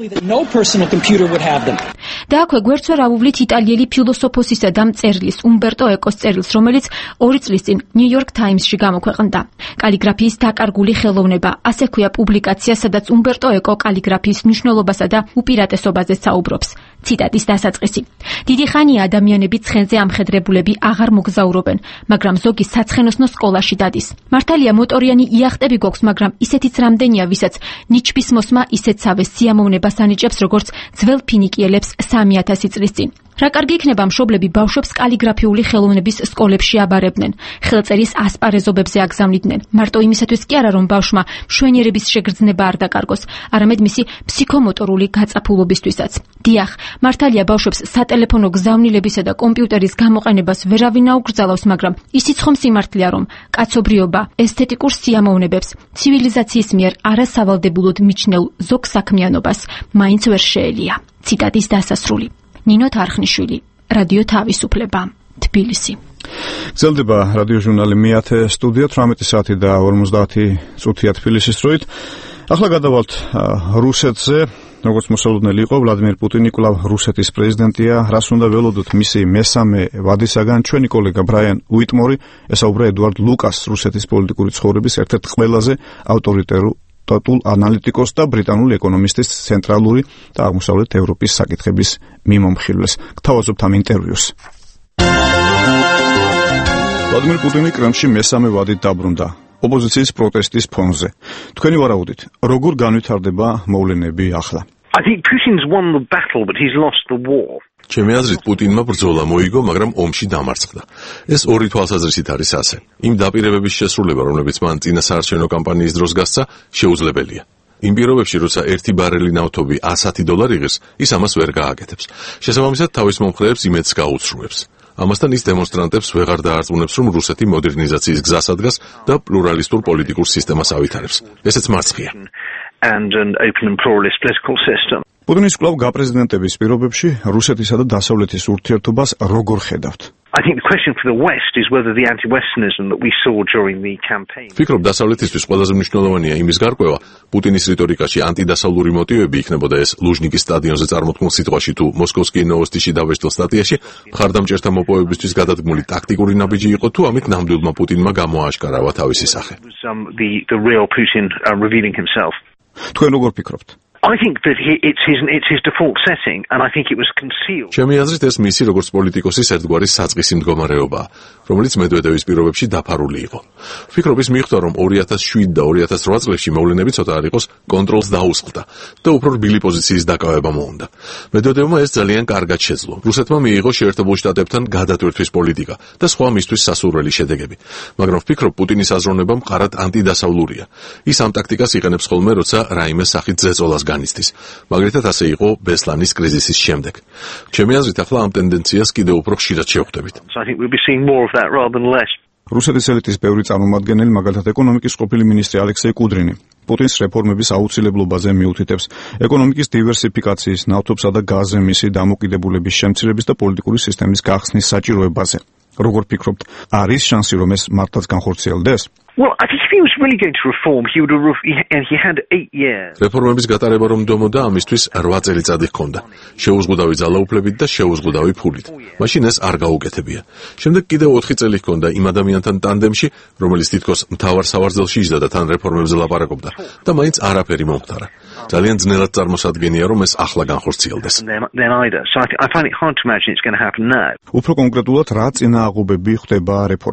და აქვე გვერდს ვერ ავუვლით იტალიელი ფილოსოფოსისა და მწერლის უმბერტო ეკოს წერილს, რომელიც ორი წლის წინ New York Times-ში გამოქვეყნდა. კალიგრაფიის დაკარგული ხელოვნება, ასე ქვია პუბლიკაცია, სადაც უმბერტო ეკო კალიგრაფიის მნიშვნელობასა და უპირატესობაზე საუბრობს. ციტატის დასაწყისი. დიდი ხანია ადამიანები ცხენზე ამხედრებულები აღარ მოგზაურობენ, მაგრამ ზოგი საცხენოსნო სკოლაში დადის. მართალია მოტორიანი იახტები გვაქვს, მაგრამ ისეთიც რამდენია, ვისაც ნიჩბის მოსმა ისეთსავე სიამოვნებას ანიჭებს, როგორც ძველ ფინიკიელებს სამი ათასი წლის წინ. რა კარგი იქნება მშობლები ბავშვებს კალიგრაფიული ხელოვნების სკოლებში აბარებდნენ, ხელწერის ასპარეზობებზე აგზავნიდნენ. მარტო იმისათვის კი არა, რომ ბავშვმა მშვენიერების შეგრძნება არ დაკარგოს, არამედ მისი ფსიქომოტორული გაწაფულობისთვისაც. დიახ, მართალია ბავშვებს სატელეფონო გზავნილებისა და კომპიუტერის გამოყენებას ვერავინ აუკრძალავს, მაგრამ ისიც ხომ სიმართლეა, რომ კაცობრიობა ესთეტიკურ სიამოვნებებს, ცივილიზაციის მიერ არასავალდებულოდ მიჩნეულ ზოგ საქმიანობას მაინც ვერ შეელია. ციტატის დასასრული. ნინო თარხნიშვილი, რადიო თავისუფლება, თბილისი. გრძელდება რადიო ჟურნალი მეათე სტუდია თვრამეტი საათი და ორმოცდაათი წუთია თბილისის დროით. ახლა გადავალთ რუსეთზე. როგორც მოსალოდნელი იყო, ვლადიმერ პუტინი კვლავ რუსეთის პრეზიდენტია. რას უნდა ველოდოთ მისი მესამე ვადისაგან? ჩვენი კოლეგა ბრაიან უიტმორი ესაუბრა ედუარდ ლუკას, რუსეთის პოლიტიკური ცხოვრების ერთ-ერთ ყველაზე ავტორიტარულ სტატულ ანალიტიკოს და ბრიტანული ეკონომისტის ცენტრალური და აღმოსავლეთ ევროპის საკითხების მიმომხილვეს. გთავაზობთ ამ ინტერვიუს. ვლადიმერ პუტინი კრემლში მესამე ვადით დაბრუნდა ოპოზიციის პროტესტის ფონზე. თქვენი ვარაუდით, როგორ განვითარდება მოვლენები ახლა? I think Putin's won the battle, but he's lost the war. ჩემი აზრით პუტინმა ბრძოლა მოიგო, მაგრამ ომში დამარცხდა. ეს ორი თვალსაზრისით არის ასე. იმ დაპირებების შესრულება, რომლებიც მან წინა საარჩევნო კამპანიის დროს გასცა, შეუძლებელია. იმ პირობებში, როცა ერთი ბარელი ნავთობი ასი დოლარი იღებს, ის ამას ვერ გააკეთებს. შესაბამისად, თავის მომხრეებს იმედს გაუცრუებს. ამასთან ის დემონსტრანტებს ვეღარ დაარწმუნებს, რომ რუსეთი მოდერნიზაციის გზას ადგას და პლურალისტურ პოლიტიკურ სისტემას ავითარებს. ესეც მარცხია. And an open and pluralist political system. პუტინის კვლავ გაპრეზიდენტების პირობებში რუსეთისა და დასავლეთის ურთიერთობას როგორ ხედავთ? I think the question for the West is whether the anti-Westernism that we saw during the campaign. ვფიქრობ, დასავლეთისთვის ყველაზე მნიშვნელოვანია იმის გარკვევა, პუტინის რიტორიკაში ანტიდასავლური მოტივები იქნებოდა ეს ლუჟნიკის სტადიონზე წარმოთქმულ სიტყვაში თუ მოსკოვსკი ნოვოსტიში დავეშტილ სტატიაში, მხარდამჭერთა მოპოვებისთვის გადადგმული ტაქტიკური ნაბიჯი იყო თუ ამით ნამდვილმა პუტინმა გამოააშკარავა თავისი სახე. Um, the the real Putin uh, revealing himself. თქვენ როგორ ფიქრობთ? I think that he, it's his it's his default setting, and I think it was concealed. ჩემი აზრით ეს მისი როგორც პოლიტიკოსის ერთგვარი საწყისი მდგომარეობაა, რომელიც მედვედევის პირობებში დაფარული იყო. ვფიქრობ ის მიხვდა, რომ ორი ათას შვიდ და ორი ათას რვა წლებში მოვლენები ცოტა არ იყოს კონტროლს დაუსხლდა და უფრო რბილი პოზიციის დაკავება მოუნდა. მედვედევმა ეს ძალიან კარგად შეძლო. რუსეთმა მიიღო შეერთებულ შტატებთან გადატვირთვის პოლიტიკა და სხვა მისთვის სასურველი შედეგები. მაგრამ ვფიქრობ, პუტინის აზროვნება მყარად ანტიდასავლურია. ის ამ ტაქტიკას იყენებს ხოლმე, როცა რაიმე სახით ზეწოლას განიცდის. მაგალითად ასე იყო ბესლანის კრიზისის შემდეგ. ჩემი აზრით ახლა ამ ტენდენციას კიდევ უფრო ხშირად შევხვდებით. I think we'll be seeing more of that rather than less. რუსეთის ელიტის ბევრი წარმომადგენელი, მაგალითად ეკონომიკის ყოფილი მინისტრი ალექსეი კუდრინი, პუტინს რეფორმების აუცილებლობაზე მიუთითებს, ეკონომიკის დივერსიფიკაციის, ნავთობსა და გაზზე მისი დამოკიდებულების შემცირების და პოლიტიკური სისტემის გახსნის საჭიროებაზე. როგორ ფიქრობთ, არის შანსი, რომ ეს მართლაც განხორციელდეს? Well, I think if he was really going to reform, he would have, and he had eight years. რეფორმების გატარება რომ დომოდა, ამისთვის რვა წელიწადი ჰქონდა. შეუზღუდავი ძალაუფლებით და შეუზღუდავი ფულით. მაშინ ეს არ გაუკეთებია. შემდეგ კიდევ ოთხი წელი ჰქონდა იმ ადამიანთან ტანდემში, რომელიც თითქოს მთავარ სავარძელში იჯდა და თან რეფორმებზე ლაპარაკობდა და მაინც არაფერი მომხდარა. ძალიან ძნელად წარმოსადგენია, რომ ეს ახლა განხორციელდეს. Then either. So I, th- I find it hard to imagine it's going to happen now. უფრო კონკრეტულად, რა წინააღობები ხდება რეფორმას?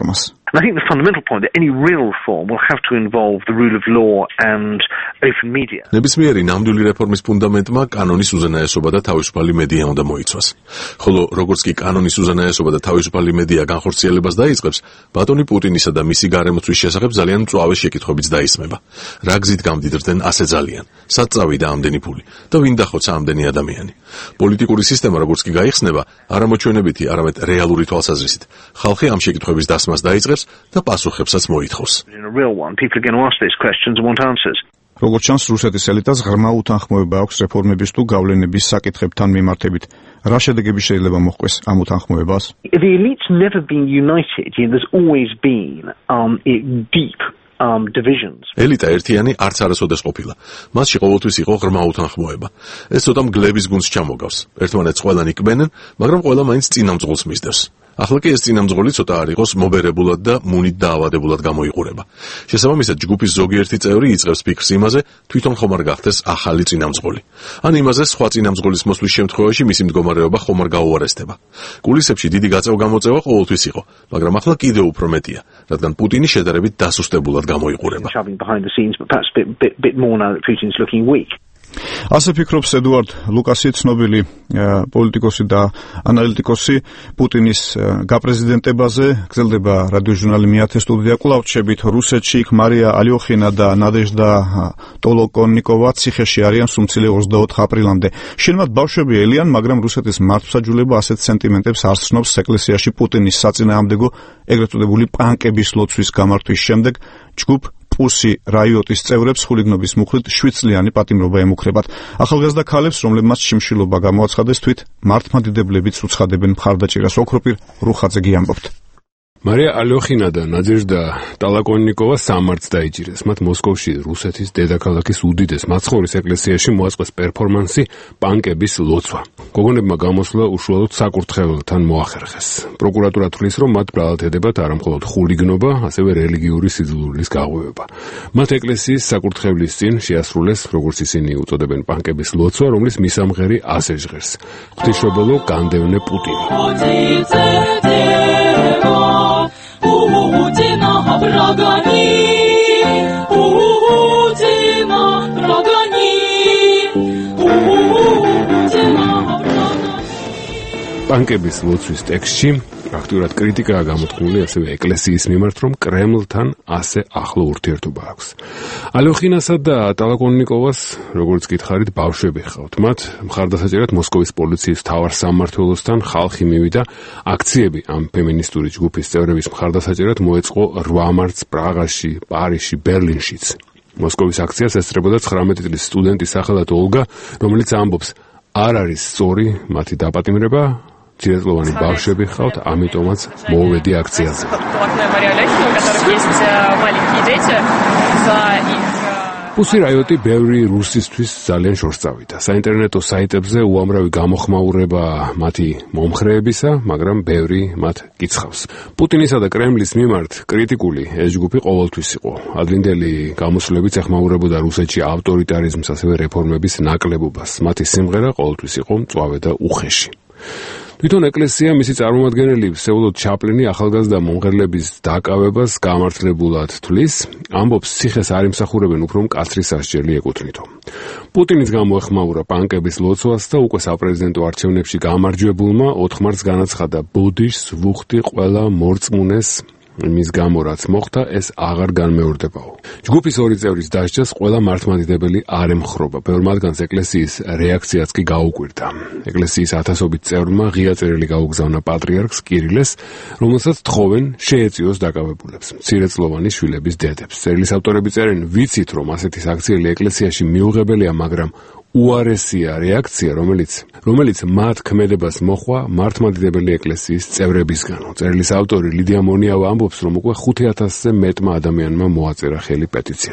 And I think the fundamental point that any real reform will have to involve the rule of law and open media. ნებისმიერი ნამდვილი რეფორმის ფუნდამენტმა კანონის უზენაესობა და თავისუფალი მედია უნდა მოიცვას. ხოლო როგორც კი კანონის უზენაესობა და თავისუფალი მედია განხორციელებას დაიწყებს, ბატონი პუტინისა და მისი გარემოცვის შესახებ ძალიან მწვავე შეკითხვებიც დაისმება. რა გზით გამდიდრდნენ ასე ძალიან? სად წავიდა ამდენი ფული? და ვინ დახოცა ამდენი ადამიანი? პოლიტიკური სისტემა როგორც კი გაიხსნება, არამოჩვენებითი, არამედ რეალური თვალსაზრისით, ხალხი ამ შეკითხვების დასმას დაიწყებს და პასუხებსაც მოითხოვს. In a real one, people are going to ask these questions and want answers. როგორც ჩანს, რუსეთის ელიტას ღრმა უთანხმოება აქვს რეფორმების თუ გავლენების საკითხებთან მიმართებით. რა შედეგები შეიძლება მოჰყვეს ამ უთანხმოებას? The elite's never been united. You know, there's always been um, deep um, divisions. ელიტა ერთიანი არც არასოდეს ყოფილა. მასში ყოველთვის იყო ღრმა უთანხმოება. ეს ცოტა მგლების გუნდს ჩამოგავს. ერთმანეთს ყველანი კბენენ, მაგრამ ყველა მაინც წინამძღოლს მისდევს. ახლა კი ეს წინამძღოლი ცოტა არ იყოს მობერებულად და მუნით დაავადებულად გამოიყურება. შესაბამისად, ჯგუფის ზოგიერთი წევრი იწყებს ფიქრს იმაზე, თვითონ ხომ არ გახდეს ახალი წინამძღოლი. ან იმაზე, სხვა წინამძღოლის მოსვლის შემთხვევაში მისი მდგომარეობა ხომ არ გაუარესდება. კულისებში დიდი გაწევ-გამოწევა ყოველთვის იყო, მაგრამ ახლა კიდევ უფრო მეტია, რადგან პუტინი შედარებით დასუსტებულად გამოიყურება. ასე ფიქრობს ედუარდ ლუკასი, ცნობილი პოლიტიკოსი და ანალიტიკოსი. პუტინის გაპრეზიდენტებაზე გრძელდება რადიოჟურნალი მეათე სტუდია. კვლავ ჩებით რუსეთში, იქ მარია ალიოხინა და ნადეჟდა ტოლოკონიკოვა ციხეში არიან სუმცილე ოცდაოთხ აპრილამდე. შენმათ ბავშვები ელიან, მაგრამ რუსეთის მართლმსაჯულება ასეთ სენტიმენტებს არ ცნობს ეკლესიაში პუტინის საწინააღმდეგო ეგრეთ წოდებული პანკების ლოცვის გამართვის შემდეგ. ჯგუფ პუსი რაიოტის წევრებს ხულიგნობის მუხლით შვიდ წლიანი პატიმრობა ემუქრებათ. ახალგაზრდა ქალებს, რომლებმაც შიმშილობა გამოაცხადეს, თვით მართლმადიდებლებიც უცხადებენ მხარდაჭერას. ოქროპირ რუხაძე ამბობთ. მარია ალიოხინა და ნადეჟდა ტოლოკონიკოვა სამართს დაიჭირეს. მათ მოსკოვში, რუსეთის დედაქალაქის უდიდეს მაცხოვრის ეკლესიაში მოაწყეს პერფორმანსი პანკების ლოცვა. გოგონებმა გამოსვლა უშუალოდ საკურთხეველთან მოახერხეს. პროკურატურა თვლის, რომ მათ ბრალად ედებათ არამხოლოდ ხულიგნობა, ასევე რელიგიური სიძულვილის გაღვივება. მათ ეკლესიის საკურთხევლის წინ შეასრულეს, როგორც ისინი უწოდებენ, პანკების ლოცვა, რომლის მისამღერი ასე ჟღერს: ღვთისმშობელო, განდევნე პუტინი. Путина прогони, Путина прогони, Путина прогони. პანკების ლოცვის ტექსტში აქტიურად კრიტიკაა გამოთქმული ასევე ეკლესიის მიმართ, რომ კრემლთან ასე ახლო ურთიერთობა აქვს. ალიოხინასა და ტოლოკონიკოვას, როგორც გითხარით, ბავშვები ჰყავთ. მათ მხარდასაჭერად მოსკოვის პოლიციის მთავარ სამმართველოსთან ხალხი მივიდა. აქციები ამ ფემინისტური ჯგუფის წევრების მხარდასაჭერად მოეწყო რვა მარტს პრაღაში, პარიზში, ბერლინშიც. მოსკოვის აქციას ესწრებოდა ცხრამეტი წლის სტუდენტი სახელად ოლგა, რომელიც ამბობს, არ არის სწორი მათი დაპატიმრება, ცირეწლოვანი ბავშვები ჰყავთ, ამიტომაც მოვედი აქციაზე. პუსი რაიოტი ბევრი რუსისთვის ძალიან შორს წავიდა. საინტერნეტო საიტებზე უამრავი გამოხმაურება მათი მომხრეებისა, მაგრამ ბევრი მათ კიცხავს. პუტინისა და კრემლის მიმართ კრიტიკული ეს ჯგუფი ყოველთვის იყო. ადრინდელი გამოსვლებიც ეხმაურებოდა რუსეთში ავტორიტარიზმს, ასევე რეფორმების ნაკლებობას. მათი სიმღერა ყოველთვის იყო მწვავე და უხეში. თვითონ ეკლესია მისი წარმომადგენელი ვსეულოდ ჩაპლინი ახალგაზრდა მომღერლების დაკავებას გამართლებულად თვლის, ამბობს, ციხეს არ იმსახურებენ, უფრო მკაცრი სასჯელი ეკუთვნითო. პუტინის გამოეხმაურა პანკების ლოცვას და უკვე საპრეზიდენტო არჩევნებში გამარჯვებულმა ოთხ მარტს განაცხადა, ბოდიშს ვუხდი ყველა მორწმუნეს, მის გამო რაც მოხდა, ეს აღარ განმეორდებაო. ჯგუფის ორი წევრის დასჯას ყველა მართლმადიდებელი არ ემხრობა. ბევრ მათგანს ეკლესიის რეაქციაც კი გაუკვირდა. ეკლესიის ათასობით წევრმა ღია წერილი გაუგზავნა პატრიარქს კირილეს, რომელსაც თხოვენ შეეწიოს დაკავებულებს, მცირეწლოვანი შვილების დედებს. წერილის ავტორები წერენ, ვიცით, რომ ასეთი საქციელი ეკლესიაში მიუღებელია, მაგრამ უარესია რეაქცია, რომელიც რომელიც მათ ქმედებას მოხვა მართლმადიდებელი ეკლესიის წევრებისგან. წერილის ავტორი ლიდია მონიავა ამბობს, რომ უკვე ხუთი ათასზე მეტმა ადამიანმა მოაწერა ხელი პეტიციას.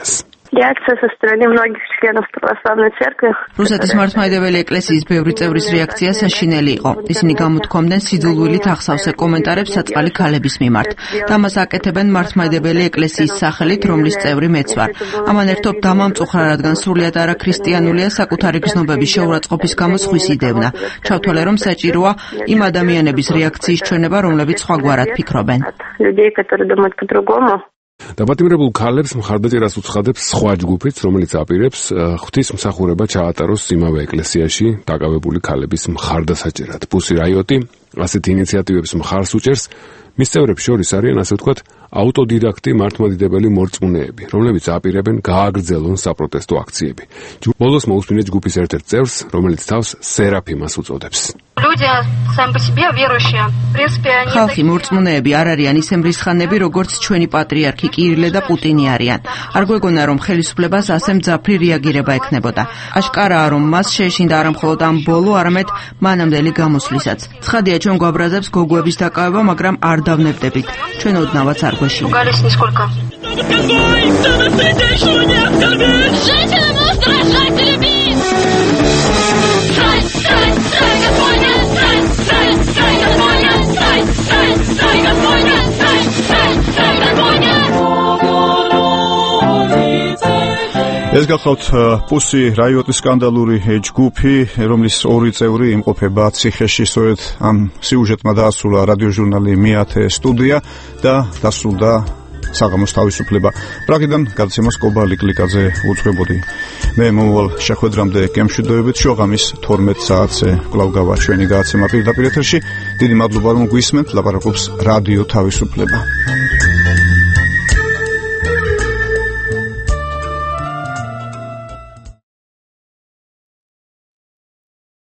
Реакция со стороны многих членов православной церкви. რუსეთის მართლმადიდებელი ეკლესიის ბევრი წევრის რეაქცია საშინელი იყო. ისინი გამოთქვამდნენ სიძულვილით ახსავსე კომენტარებს საწყალი ქალების მიმართ. და მას აკეთებენ მართლმადიდებელი ეკლესიის სახელით, რომლის წევრი მეც ვარ. ამან ერთობ დამამწუხრა, რადგან სრულიად არაქრისტიანულია საკუთარი გზნობების შეურაცხყოფის გამო სხვის იდევნა. ჩავთვალე, რომ საჭიროა იმ ადამიანების რეაქციის ჩვენება, რომლებიც სხვაგვარად ფიქრობენ. Людей, которые думают по-другому. დაპატიმრებულ ქალებს მხარდაჭერას უცხადებს სხვა ჯგუფიც, რომელიც აპირებს ღვთისმსახურება ჩაატაროს იმავე ეკლესიაში დაკავებული ქალების მხარდასაჭერად. პუსი რაიოტი ასეთ ინიციატივებს მხარს უჭერს. მის წევრებს შორის არიან, ასე ვთქვათ, აუტოდიდაქტი მართლმადიდებელი მორწმუნეები, რომლებიც აპირებენ გააგრძელონ საპროტესტო აქციები. ბოლოს მოусმინე ჯგუფის ერთ-ერთ წევრს, რომელიც თავს სერაფიმას უწოდებს. Люди сами по себе верующие. В принципе, они ხალხი მორწმუნეები არ არიან ისე მრისხანები, როგორც ჩვენი პატრიარქი კირილე და პუტინი არიან. არ გვეგონა, რომ ხელისუფლებას ასე მძაფრი რეაგირება ექნებოდა. აშკარაა, რომ მას შეეშინდა არა მხოლოდ ამ ბოლო, არამედ მანამდელი გამოსვლისაც. ცხადია, ჩვენ გვაბრაზებს გოგოების დაკავება, მაგრამ არ დავნებდებით. ჩვენ ოდნავაც არ გვეშინდა. ეს გახლავთ პუსი რაიოტის სკანდალური ჯგუფი, რომლის ორი წევრი იმყოფება ციხეში. სწორედ ამ სიუჟეტმა დაასრულა რადიოჟურნალი მეათე სტუდია და დასრულდა საღამოს თავისუფლება. პრაღიდან გადაცემას კობა ლიკლიკაძე უძღვებოდი. მე მომავალ შეხვედრამდე გემშვიდობებით. შუაღამის თორმეტ საათზე კვლავ გავა ჩვენი გადაცემა პირდაპირ ეთერში. დიდი მადლობა, რომ გვისმენთ. ლაპარაკობს რადიო თავისუფლება.